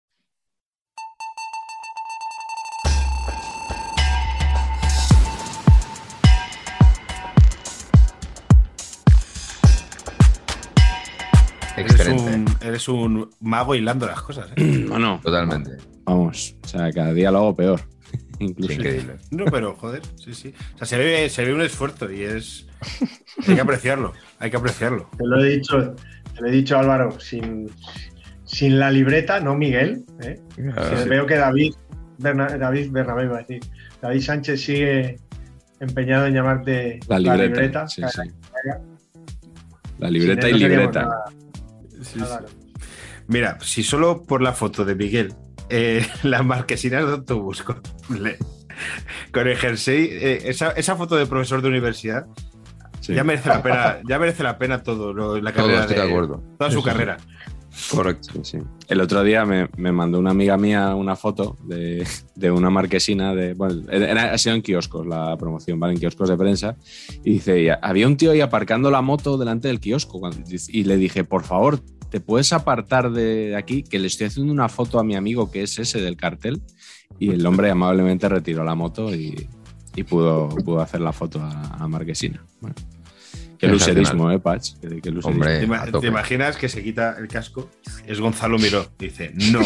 Eres un mago hilando las cosas, ¿eh? No. Totalmente. Vamos, o sea, cada día lo hago peor. Incluso. Increíble. No, pero joder, sí. O sea, se ve un esfuerzo y es... Hay que apreciarlo. Te lo he dicho Álvaro, sin la libreta, no Miguel, ¿eh? Veo que David Bernabé iba a decir. David Sánchez sigue empeñado en llamarte la libreta. Sí. La libreta y libreta. Sí. Mira, si solo por la foto de Miguel, las marquesinas de autobús con el jersey, esa foto de profesor de universidad, ya merece la pena todo la carrera. Estoy de acuerdo. Toda su carrera. Correcto, sí. El otro día me mandó una amiga mía una foto de una marquesina ha sido en kioscos la promoción, ¿vale? En kioscos de prensa, y dice, había un tío ahí aparcando la moto delante del kiosco y le dije, por favor, ¿te puedes apartar de aquí? Que le estoy haciendo una foto a mi amigo que es ese del cartel. Y el hombre amablemente retiró la moto y pudo hacer la foto a Marquesina. Bueno, qué lucerismo, Patch. Qué lucerismo. Hombre, ¿Te imaginas que se quita el casco? Es Gonzalo Miró. Dice, no.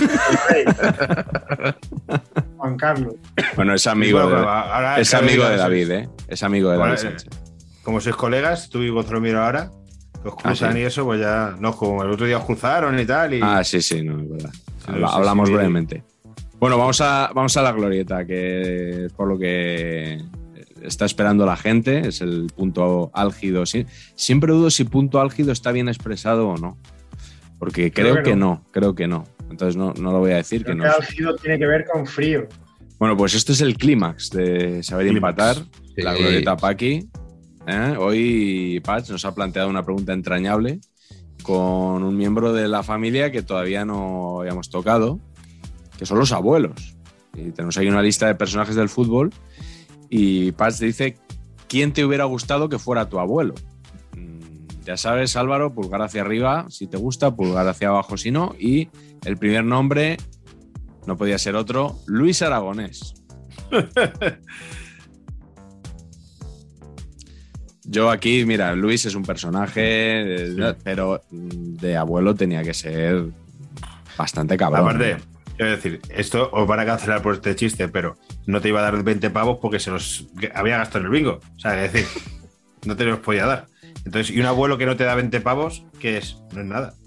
Juan Carlos. Bueno, es amigo de David, ¿eh? Es amigo de David Sánchez. Como sois colegas, tú y Gonzalo Miró ahora, os cruzan y eso, pues ya... No, como el otro día os cruzaron y tal. Sí, no, es verdad. Hablamos brevemente. Bueno, vamos a la Glorieta, que es por lo que está esperando la gente, es el punto álgido. Siempre dudo si punto álgido está bien expresado o no, porque creo que no. Entonces no lo voy a decir. Creo que álgido tiene que ver con frío. Bueno, pues esto es el clímax de saber empatar, la Glorieta Paqui. Hoy Patch nos ha planteado una pregunta entrañable con un miembro de la familia que todavía no habíamos tocado, que son los abuelos. Y tenemos ahí una lista de personajes del fútbol y Patch dice, ¿quién te hubiera gustado que fuera tu abuelo? Ya sabes, Álvaro, pulgar hacia arriba si te gusta, pulgar hacia abajo si no, y el primer nombre no podía ser otro, Luis Aragonés. Yo aquí, mira, Luis es un personaje, pero de abuelo tenía que ser bastante cabrón. Aparte, quiero decir, esto os van a cancelar por este chiste, pero no te iba a dar 20 pavos porque se los había gastado en el bingo. O sea, es decir, no te los podía dar. Entonces, y un abuelo que no te da 20 pavos, ¿qué es? No es nada.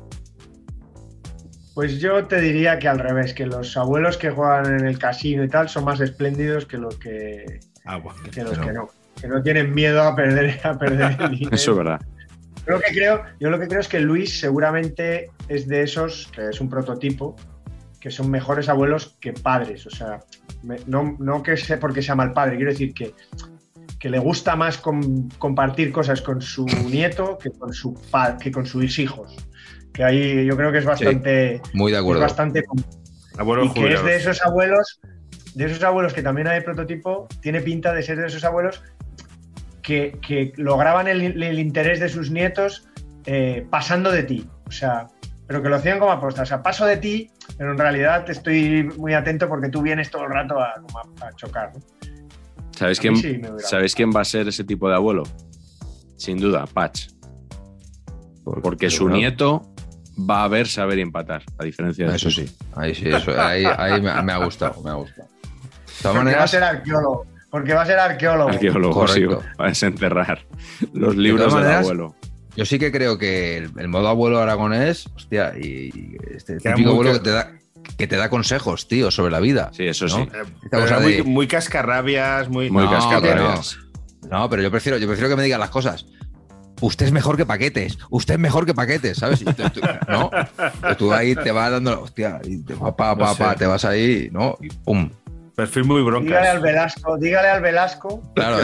Pues yo te diría que al revés, que los abuelos que juegan en el casino y tal son más espléndidos que los que, que no. Que no tienen miedo a perder el dinero. Eso es verdad. Yo lo que creo es que Luis seguramente es de esos, que es un prototipo, que son mejores abuelos que padres. O sea, no que sea porque sea mal padre, quiero decir que le gusta más compartir cosas con su nieto que con sus hijos. Que ahí yo creo que es bastante... Sí, muy de acuerdo. Es bastante... Y que es de esos abuelos que también hay prototipo, tiene pinta de ser de esos abuelos que lograban el interés de sus nietos pasando de ti. O sea, pero que lo hacían como aposta. O sea, paso de ti, pero en realidad te estoy muy atento porque tú vienes todo el rato a chocar, ¿no? ¿Sabéis quién va a ser ese tipo de abuelo? Sin duda, Patch. Porque su nieto va a ver, saber y empatar, a diferencia de eso. Sí, ahí me ha gustado. Porque va a ser arqueólogo. Arqueólogo, sí, va a desenterrar los libros del abuelo. Yo sí que creo que el modo abuelo aragonés, hostia, y este típico abuelo que te da consejos, tío, sobre la vida. Sí, eso ¿no? Sí. Muy cascarrabias, muy cascarrabias. No, pero yo prefiero que me digan las cosas. Usted es mejor que Paquetes, ¿sabes? ¿No? Tú ahí te vas dando, hostia, y te vas ahí, ¿no? Y pum. Perfil muy broncas. Dígale al Velasco. Claro.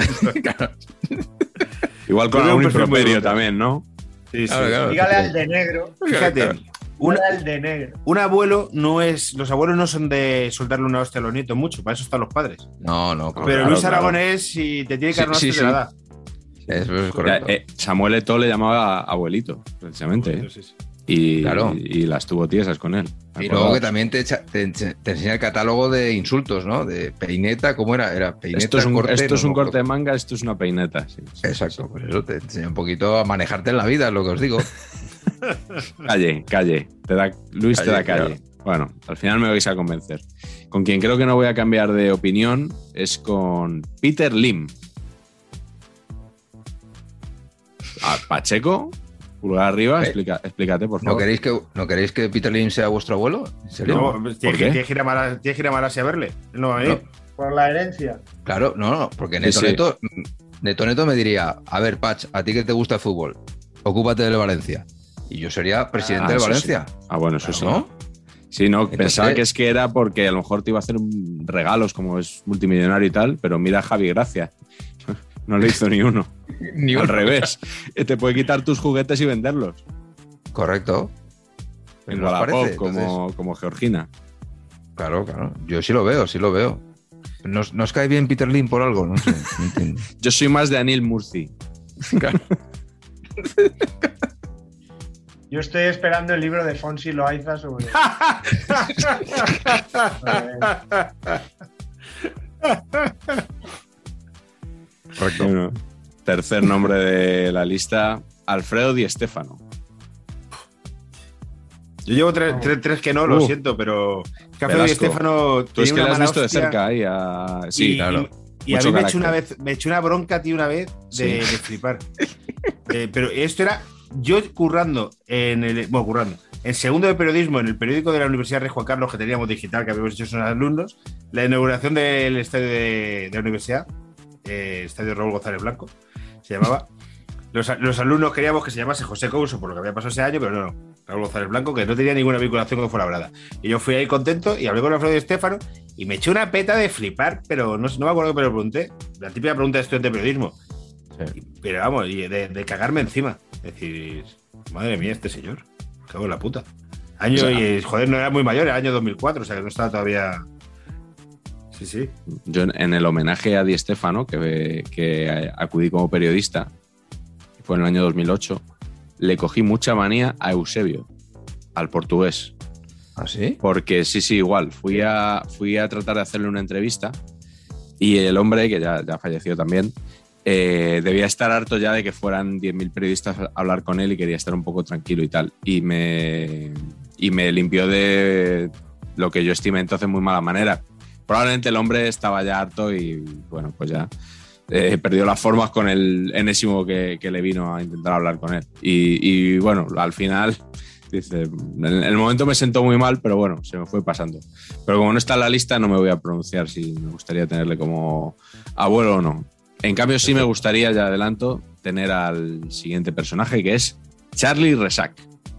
Igual con algún improperio también, ¿no? Sí. Claro. Dígale al de negro. Fíjate, el de negro. Un abuelo no es. Los abuelos no son de soltarle una hostia a los nietos mucho, para eso están los padres. No, claro, pero Luis Aragonés, si te tiene que dar una hostia, te la da. Eso es correcto. Samuel Eto'o le llamaba abuelito, precisamente. Y las tuvo tiesas con él. Y luego que también te enseña el catálogo de insultos, ¿no? De peineta, ¿cómo era? Era peineta, esto es un corte, corte de manga, esto es una peineta. Sí. Exacto, pues eso te enseña un poquito a manejarte en la vida, es lo que os digo. Calle. Luis te da calle. Claro. Bueno, al final me vais a convencer. Con quien creo que no voy a cambiar de opinión es con Peter Lim. Pacheco, pulgar arriba, explícate, por favor. ¿No queréis que Peter Lim sea vuestro abuelo? ¿En serio? No, tienes que ir a Malasia a verle. Él no va a venir. Por la herencia. Claro, no, porque Neto me diría, a ver, Pach, a ti que te gusta el fútbol, ocúpate del Valencia. Y yo sería presidente del Valencia. Sí. Bueno, eso sí. ¿No? Sí, no, entonces, pensaba que es que era porque a lo mejor te iba a hacer regalos como es multimillonario y tal, pero mira a Javi Gracia. No le hizo ni uno. Al revés. Te puede quitar tus juguetes y venderlos. Correcto. En Wallapop, como Georgina. Claro. Yo sí lo veo. ¿Nos cae bien Peter Lim por algo? No sé, no entiendo. Yo soy más de Anil Murci. Claro. Yo estoy esperando el libro de Fonsi Loaiza sobre... Correcto. Bueno, tercer nombre de la lista, Alfredo Di Stéfano. Yo llevo tres que no, lo siento, pero Alfredo Di Stéfano... Tú es que lo has visto de cerca ahí a... Sí, claro. Y a mí me echó una bronca, tío, una vez de flipar. Pero esto era yo currando en segundo de periodismo en el periódico de la Universidad Rey Juan Carlos que teníamos digital, que habíamos hecho sus alumnos, la inauguración del estadio de la universidad, estadio Raúl González Blanco, se llamaba. Los alumnos queríamos que se llamase José Couso por lo que había pasado ese año, pero no, Raúl González Blanco, que no tenía ninguna vinculación con Fuenlabrada. Y yo fui ahí contento y hablé con Alfredo Di Stéfano y me eché una peta de flipar, pero no me acuerdo que me lo pregunté. La típica pregunta de estudiante de periodismo. Sí. Pero vamos, y de cagarme encima. Es decir, madre mía, este señor. Cago en la puta. Y joder, no era muy mayor, era año 2004, o sea que no estaba todavía... Sí. Yo en el homenaje a Di Stéfano, que acudí como periodista, fue en el año 2008, le cogí mucha manía a Eusebio, al portugués. ¿Ah, sí? Porque sí, igual. Fui a tratar de hacerle una entrevista y el hombre, que ya falleció también, debía estar harto ya de que fueran 10.000 periodistas a hablar con él y quería estar un poco tranquilo y tal. Y me limpió de lo que yo estimé entonces muy mala manera. Probablemente el hombre estaba ya harto y bueno, pues ya perdió las formas con el enésimo que le vino a intentar hablar con él. Y bueno, al final, dice, en el momento me sentó muy mal, pero bueno, se me fue pasando. Pero como no está en la lista, no me voy a pronunciar si me gustaría tenerle como abuelo o no. En cambio, sí me gustaría, ya adelanto, tener al siguiente personaje, que es Charlie Resac.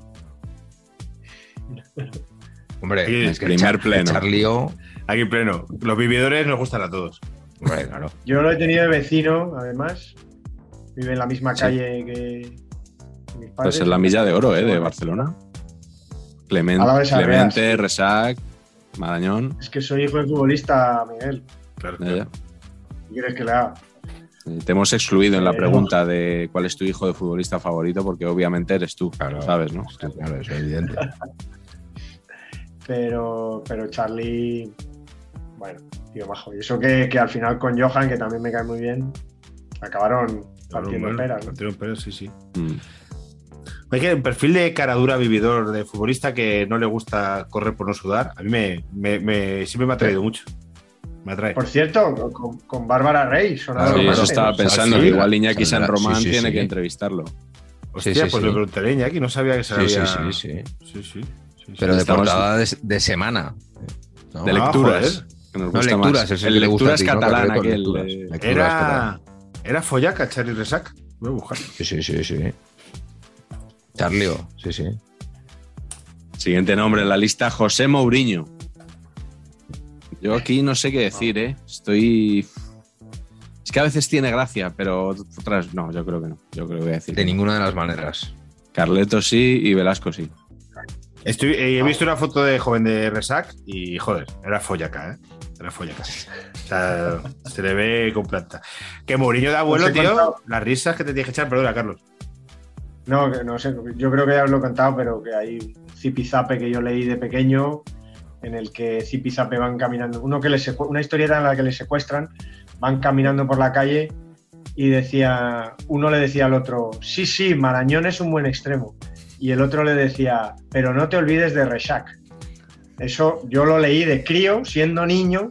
Hombre, es que primer pleno. Aquí pleno. Los vividores nos gustan a todos. Hombre, claro. Yo lo he tenido de vecino, además. Vive en la misma calle que mis padres. Pues en la Milla de Oro, de Barcelona. Clemente, Resac, Marañón. Es que soy hijo de futbolista, Miguel. Claro. ¿Qué quieres que le haga? Te hemos excluido en la pregunta de cuál es tu hijo de futbolista favorito, porque obviamente eres tú, claro, ¿sabes, no? Claro, eso es evidente. Pero Charlie, bueno, tío majo. Y eso que al final con Johan, que también me cae muy bien, acabaron partiendo peras. Partieron peras, sí. Hay que un perfil de caradura vividor de futbolista que no le gusta correr por no sudar. A mí siempre me ha traído mucho. Me atrae. Por cierto, con Bárbara Rey. Sí, eso estaba pensando, que igual Iñaki San Román tiene que entrevistarlo. Hostia, pues le preguntaré a Iñaki, no sabía que se había... Sí. Pero de portada de semana. No, de lecturas. Que nos gusta lecturas, más. El lecturas catalán, Era follaca, Charlie Resac. Voy a buscar. Sí. Charlio, sí. Siguiente nombre en la lista, José Mourinho. Yo aquí no sé qué decir, Estoy... Es que a veces tiene gracia, pero otras no, yo creo que no. Yo creo que voy a decir de ninguna de las maneras. Carleto sí y Velasco sí. He visto una foto de joven de Resac y, joder, era follaca, ¿eh? Era follaca. O sea, se le ve con planta. Que Mourinho de abuelo, tío, las risas que te tienes que echar, perdona, Carlos. No, que no sé, yo creo que ya os lo he contado, pero que hay un zipizape que yo leí de pequeño en el que zipizape van caminando, una historieta en la que le secuestran, van caminando por la calle y uno le decía al otro, sí, Marañón es un buen extremo, y el otro le decía, pero no te olvides de Resac. Eso yo lo leí de crío, siendo niño,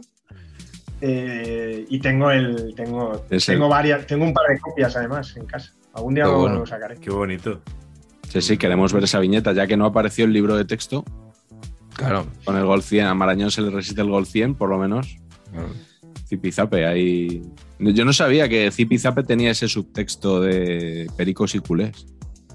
y tengo un par de copias además en casa. Algún día lo sacaré. Qué bonito. Sí, queremos ver esa viñeta, ya que no apareció el libro de texto. Claro. Con el gol 100, a Marañón se le resiste el gol 100, por lo menos. Zipizape, ahí. Yo no sabía que Zipizape tenía ese subtexto de pericos y culés.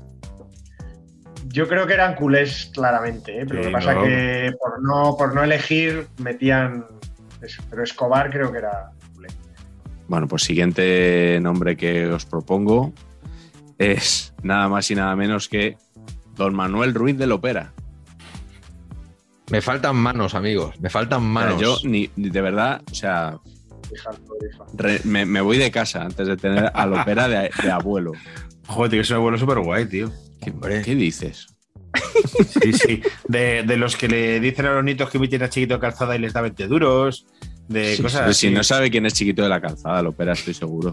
Yo creo que eran culés claramente, pero lo que pasa es que por no elegir metían eso. Pero Escobar creo que era culé. Bueno, pues siguiente nombre que os propongo es nada más y nada menos que Don Manuel Ruiz de Lopera. Me faltan manos, amigos. Me faltan manos. O sea, yo ni de verdad, o sea, me voy de casa antes de tener a Lopera de abuelo. Joder, tío, es un abuelo súper guay, tío. ¿Qué dices? Sí. De los que le dicen a los nietos que meten a Chiquito de Calzada y les da 20 duros. De cosas así. Si no sabe quién es Chiquito de la Calzada, Lopera, estoy seguro.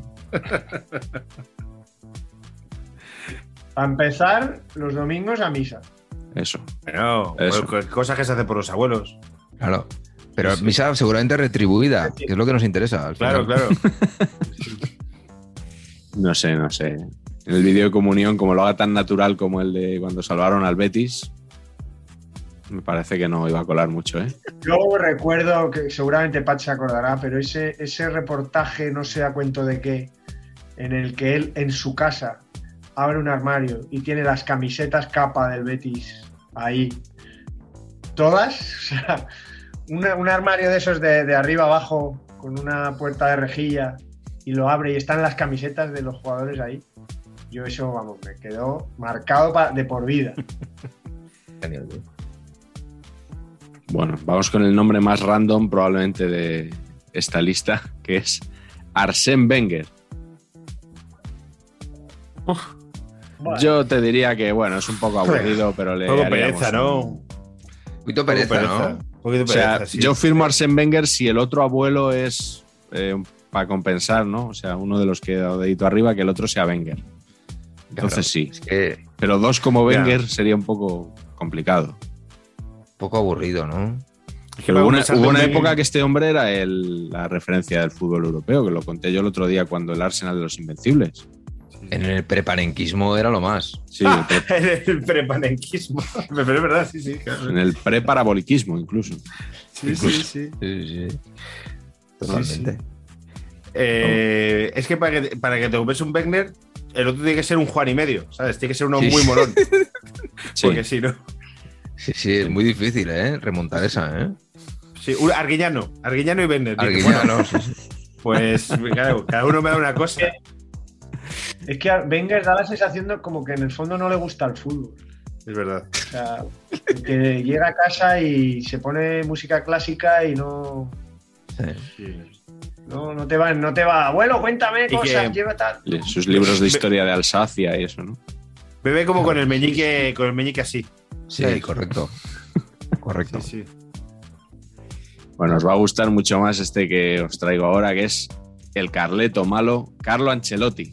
Para empezar, los domingos a misa. Eso. Bueno, cosas que se hacen por los abuelos. Claro. Pero misa seguramente retribuida, que es lo que nos interesa. Claro. No sé. En el vídeo de comunión, como lo haga tan natural como el de cuando salvaron al Betis, me parece que no iba a colar mucho, ¿eh? Yo recuerdo que seguramente Pat se acordará, pero ese reportaje, no sé a cuento de qué, en el que él en su casa abre un armario y tiene las camisetas capa del Betis ahí, todas, o sea, un armario de esos de arriba abajo con una puerta de rejilla y lo abre y están las camisetas de los jugadores ahí. Yo eso, vamos, me quedó marcado de por vida. Genial, tío. Bueno, vamos con el nombre más random probablemente de esta lista, que es Arsène Wenger. Bueno. Yo te diría que, bueno, es un poco aburrido, pero le haríamos pereza, ¿no? Un poquito pereza, ¿no? O sea, sí. Yo firmo a Arsène Wenger si el otro abuelo es para compensar, ¿no? O sea, uno de los que da dedito arriba, que el otro sea Wenger. Entonces sí. Es que... Pero dos como Wenger sería un poco complicado. Un poco aburrido, ¿no? Es que hubo una época que este hombre era la referencia del fútbol europeo, que lo conté yo el otro día cuando el Arsenal de los Invencibles. En el prepanenquismo era lo más. Sí, el prepanenquismo. Pero es verdad, sí, claro. En el preparaboliquismo incluso. Sí. Totalmente. Sí. Es que para que te compres un Wenger, el otro tiene que ser un Juan y medio, ¿sabes? Tiene que ser uno muy molón. Porque si no... Sí, es muy difícil, remontar esa, Sí, Arguiñano y Wenger. Arguiñano, sí. Pues claro, cada uno me da una cosa. Es que a Wenger da la sensación de como que en el fondo no le gusta el fútbol. Es verdad. O sea, que llega a casa y se pone música clásica y no... Sí. No te va. Abuelo, cuéntame cosas, lleva tal. Sus libros de historia de Alsacia y eso, ¿no? Bebe como con el meñique así. Sí, correcto. Correcto. Sí. Bueno, os va a gustar mucho más este que os traigo ahora, que es el Carleto malo, Carlo Ancelotti.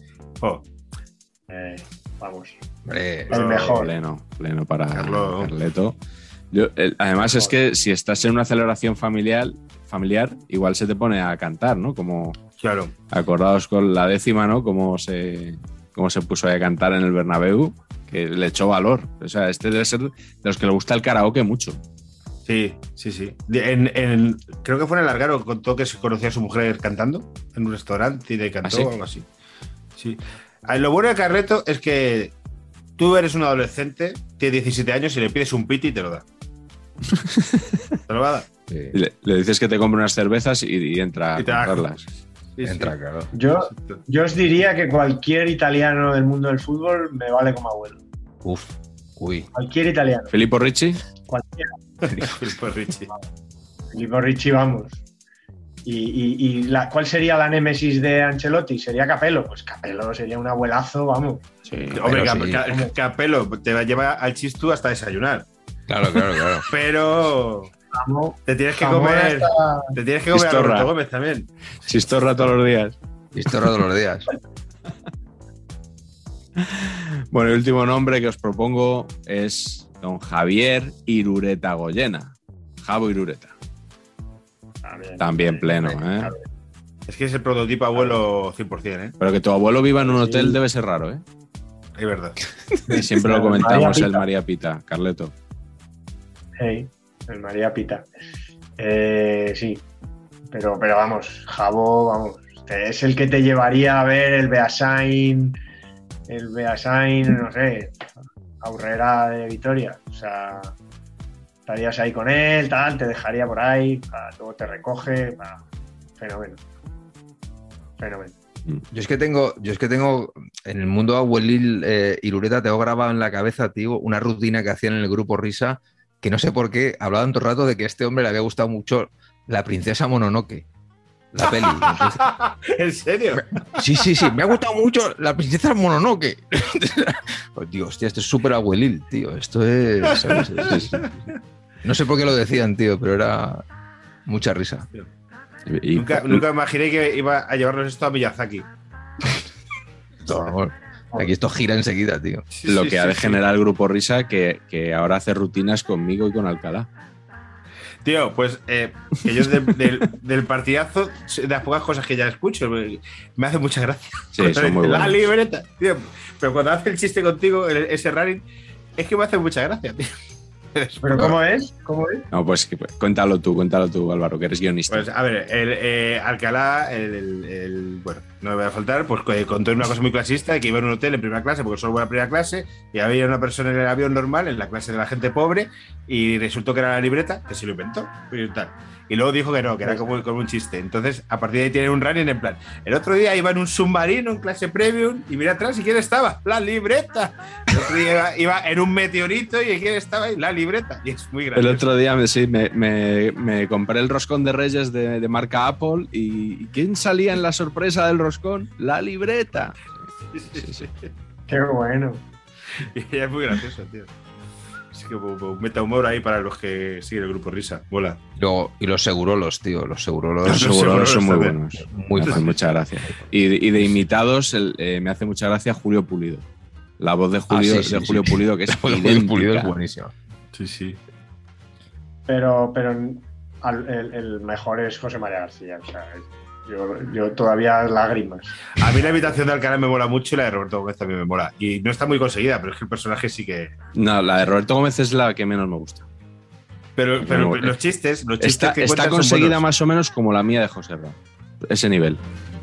Vamos. El mejor. Pleno para Carleto. Además es que si estás en una celebración familiar, igual se te pone a cantar, ¿no? Como claro. Acordaos con la 10ª, ¿no? Cómo se puso ahí a cantar en el Bernabéu, que le echó valor. O sea, este debe ser de los que le gusta el karaoke mucho. Sí. Creo que fue en el Algarve, contó que se conocía a su mujer cantando en un restaurante y le cantó o algo así. Sí. Lo bueno de Carleto es que tú eres un adolescente, tienes 17 años y le pides un piti y te lo da. ¿Te lo va a dar? Sí. Le dices que te compre unas cervezas y entra a comprarlas. Sí. Claro. Yo os diría que cualquier italiano del mundo del fútbol me vale como abuelo. Uf. Uy. Cualquier italiano. ¿Filippo Ricci? Cualquiera. Filippo Ricci. Filippo Ricci, vamos. ¿Cuál sería la némesis de Ancelotti? ¿Sería Capello? Pues Capello sería un abuelazo, vamos. Sí, Hombre, sí. Capello te va a llevar al Chistú hasta desayunar. Claro. Pero te tienes que comer. Te tienes que comer a Chistorra. Roberto Gómez también. Chistorra todos los días. Historia todos los días. Bueno, el último nombre que os propongo es don Javier Irureta Goyena. Javo Irureta. También pleno, ¿eh? Es que es el prototipo abuelo 100%, ¿eh? Pero que tu abuelo viva en un hotel debe ser raro, ¿eh? Es verdad. Y siempre lo María comentamos, Pita. el María Pita, Carleto. Hey, el María Pita. Sí, pero vamos, Javo, vamos. Es el que te llevaría a ver el Beasain, no sé, Aurrera de Vitoria. O sea, estarías ahí con él, tal, te dejaría por ahí, luego te recoge, fenómeno. Yo es que tengo en el mundo abuelil Irureta, tengo grabado en la cabeza, tío, una rutina que hacían en el grupo Risa, que no sé por qué, hablaban todo el rato de que a este hombre le había gustado mucho La princesa Mononoke, la peli. Entonces, ¿En serio? sí, me ha gustado mucho La princesa Mononoke. Pues, tío, hostia, esto es súper abuelil, tío, esto es, ¿sabes? No sé por qué lo decían, tío, pero era mucha risa. Y Nunca imaginé que iba a llevarnos esto a Miyazaki. No, aquí esto gira enseguida, tío. lo que ha de generar el grupo Risa, que ahora hace rutinas conmigo y con Alcalá. Tío, pues que yo del partidazo, de las pocas cosas que ya escucho, me hace mucha gracia. Sí, son muy La buenos. libreta, tío. Pero cuando hace el chiste contigo, ese running, es que me hace mucha gracia, tío. ¿Pero cómo es? No, pues cuéntalo tú, Álvaro, que eres guionista. Pues a ver, Alcalá, bueno, no me voy a faltar, pues contó una cosa muy clasista, que iba en un hotel en primera clase, porque solo voy a primera clase, y había una persona en el avión normal, en la clase de la gente pobre, y resultó que era la libreta, que se lo inventó, y tal. Y luego dijo que no, que era como un chiste. Entonces, a partir de ahí tiene un running en plan. El otro día iba en un submarino en clase premium y mira atrás y quién estaba, la libreta. El otro día iba en un meteorito y quién estaba ahí, la libreta. Y es muy gracioso. El otro día me compré el roscón de Reyes de marca Apple y ¿quién salía en la sorpresa del roscón? La libreta. Sí. Qué bueno. Y es muy gracioso, tío. Es que un metahumor ahí para los que siguen el grupo Risa. Mola. Y los segurolos, tío, los segurolos. Los seguros son muy también. buenos. Muy Me hacen mucha gracia. Y de imitados, me hace mucha gracia Julio Pulido. La voz de Julio, sí, de Julio sí. Pulido, que es Julio idéntica. Pulido es buenísimo. Sí. Pero el mejor es José María García. O sea, yo todavía lágrimas. A mí la imitación de Alcalá me mola mucho y la de Roberto Gómez también me mola. Y no está muy conseguida, pero es que el personaje sí que. No, la de Roberto Gómez es la que menos me gusta. Pero No, los chistes Está que cuentan son conseguida buenos. más o menos como la mía de José Ra. Ese nivel.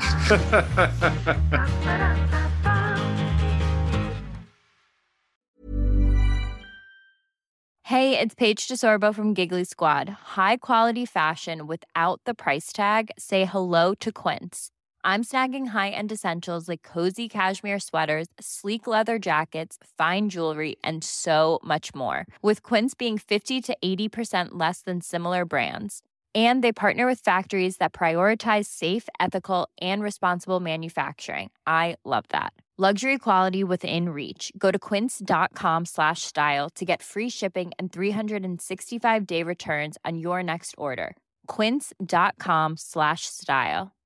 Hey, it's Paige DeSorbo from Giggly Squad. High quality fashion without the price tag. Say hello to Quince. I'm snagging high-end essentials like cozy cashmere sweaters, sleek leather jackets, fine jewelry, and so much more. With Quince being 50 to 80% less than similar brands. And they partner with factories that prioritize safe, ethical, and responsible manufacturing. I love that. Luxury quality within reach. Go to quince.com/style to get free shipping and 365-day returns on your next order. Quince.com/style.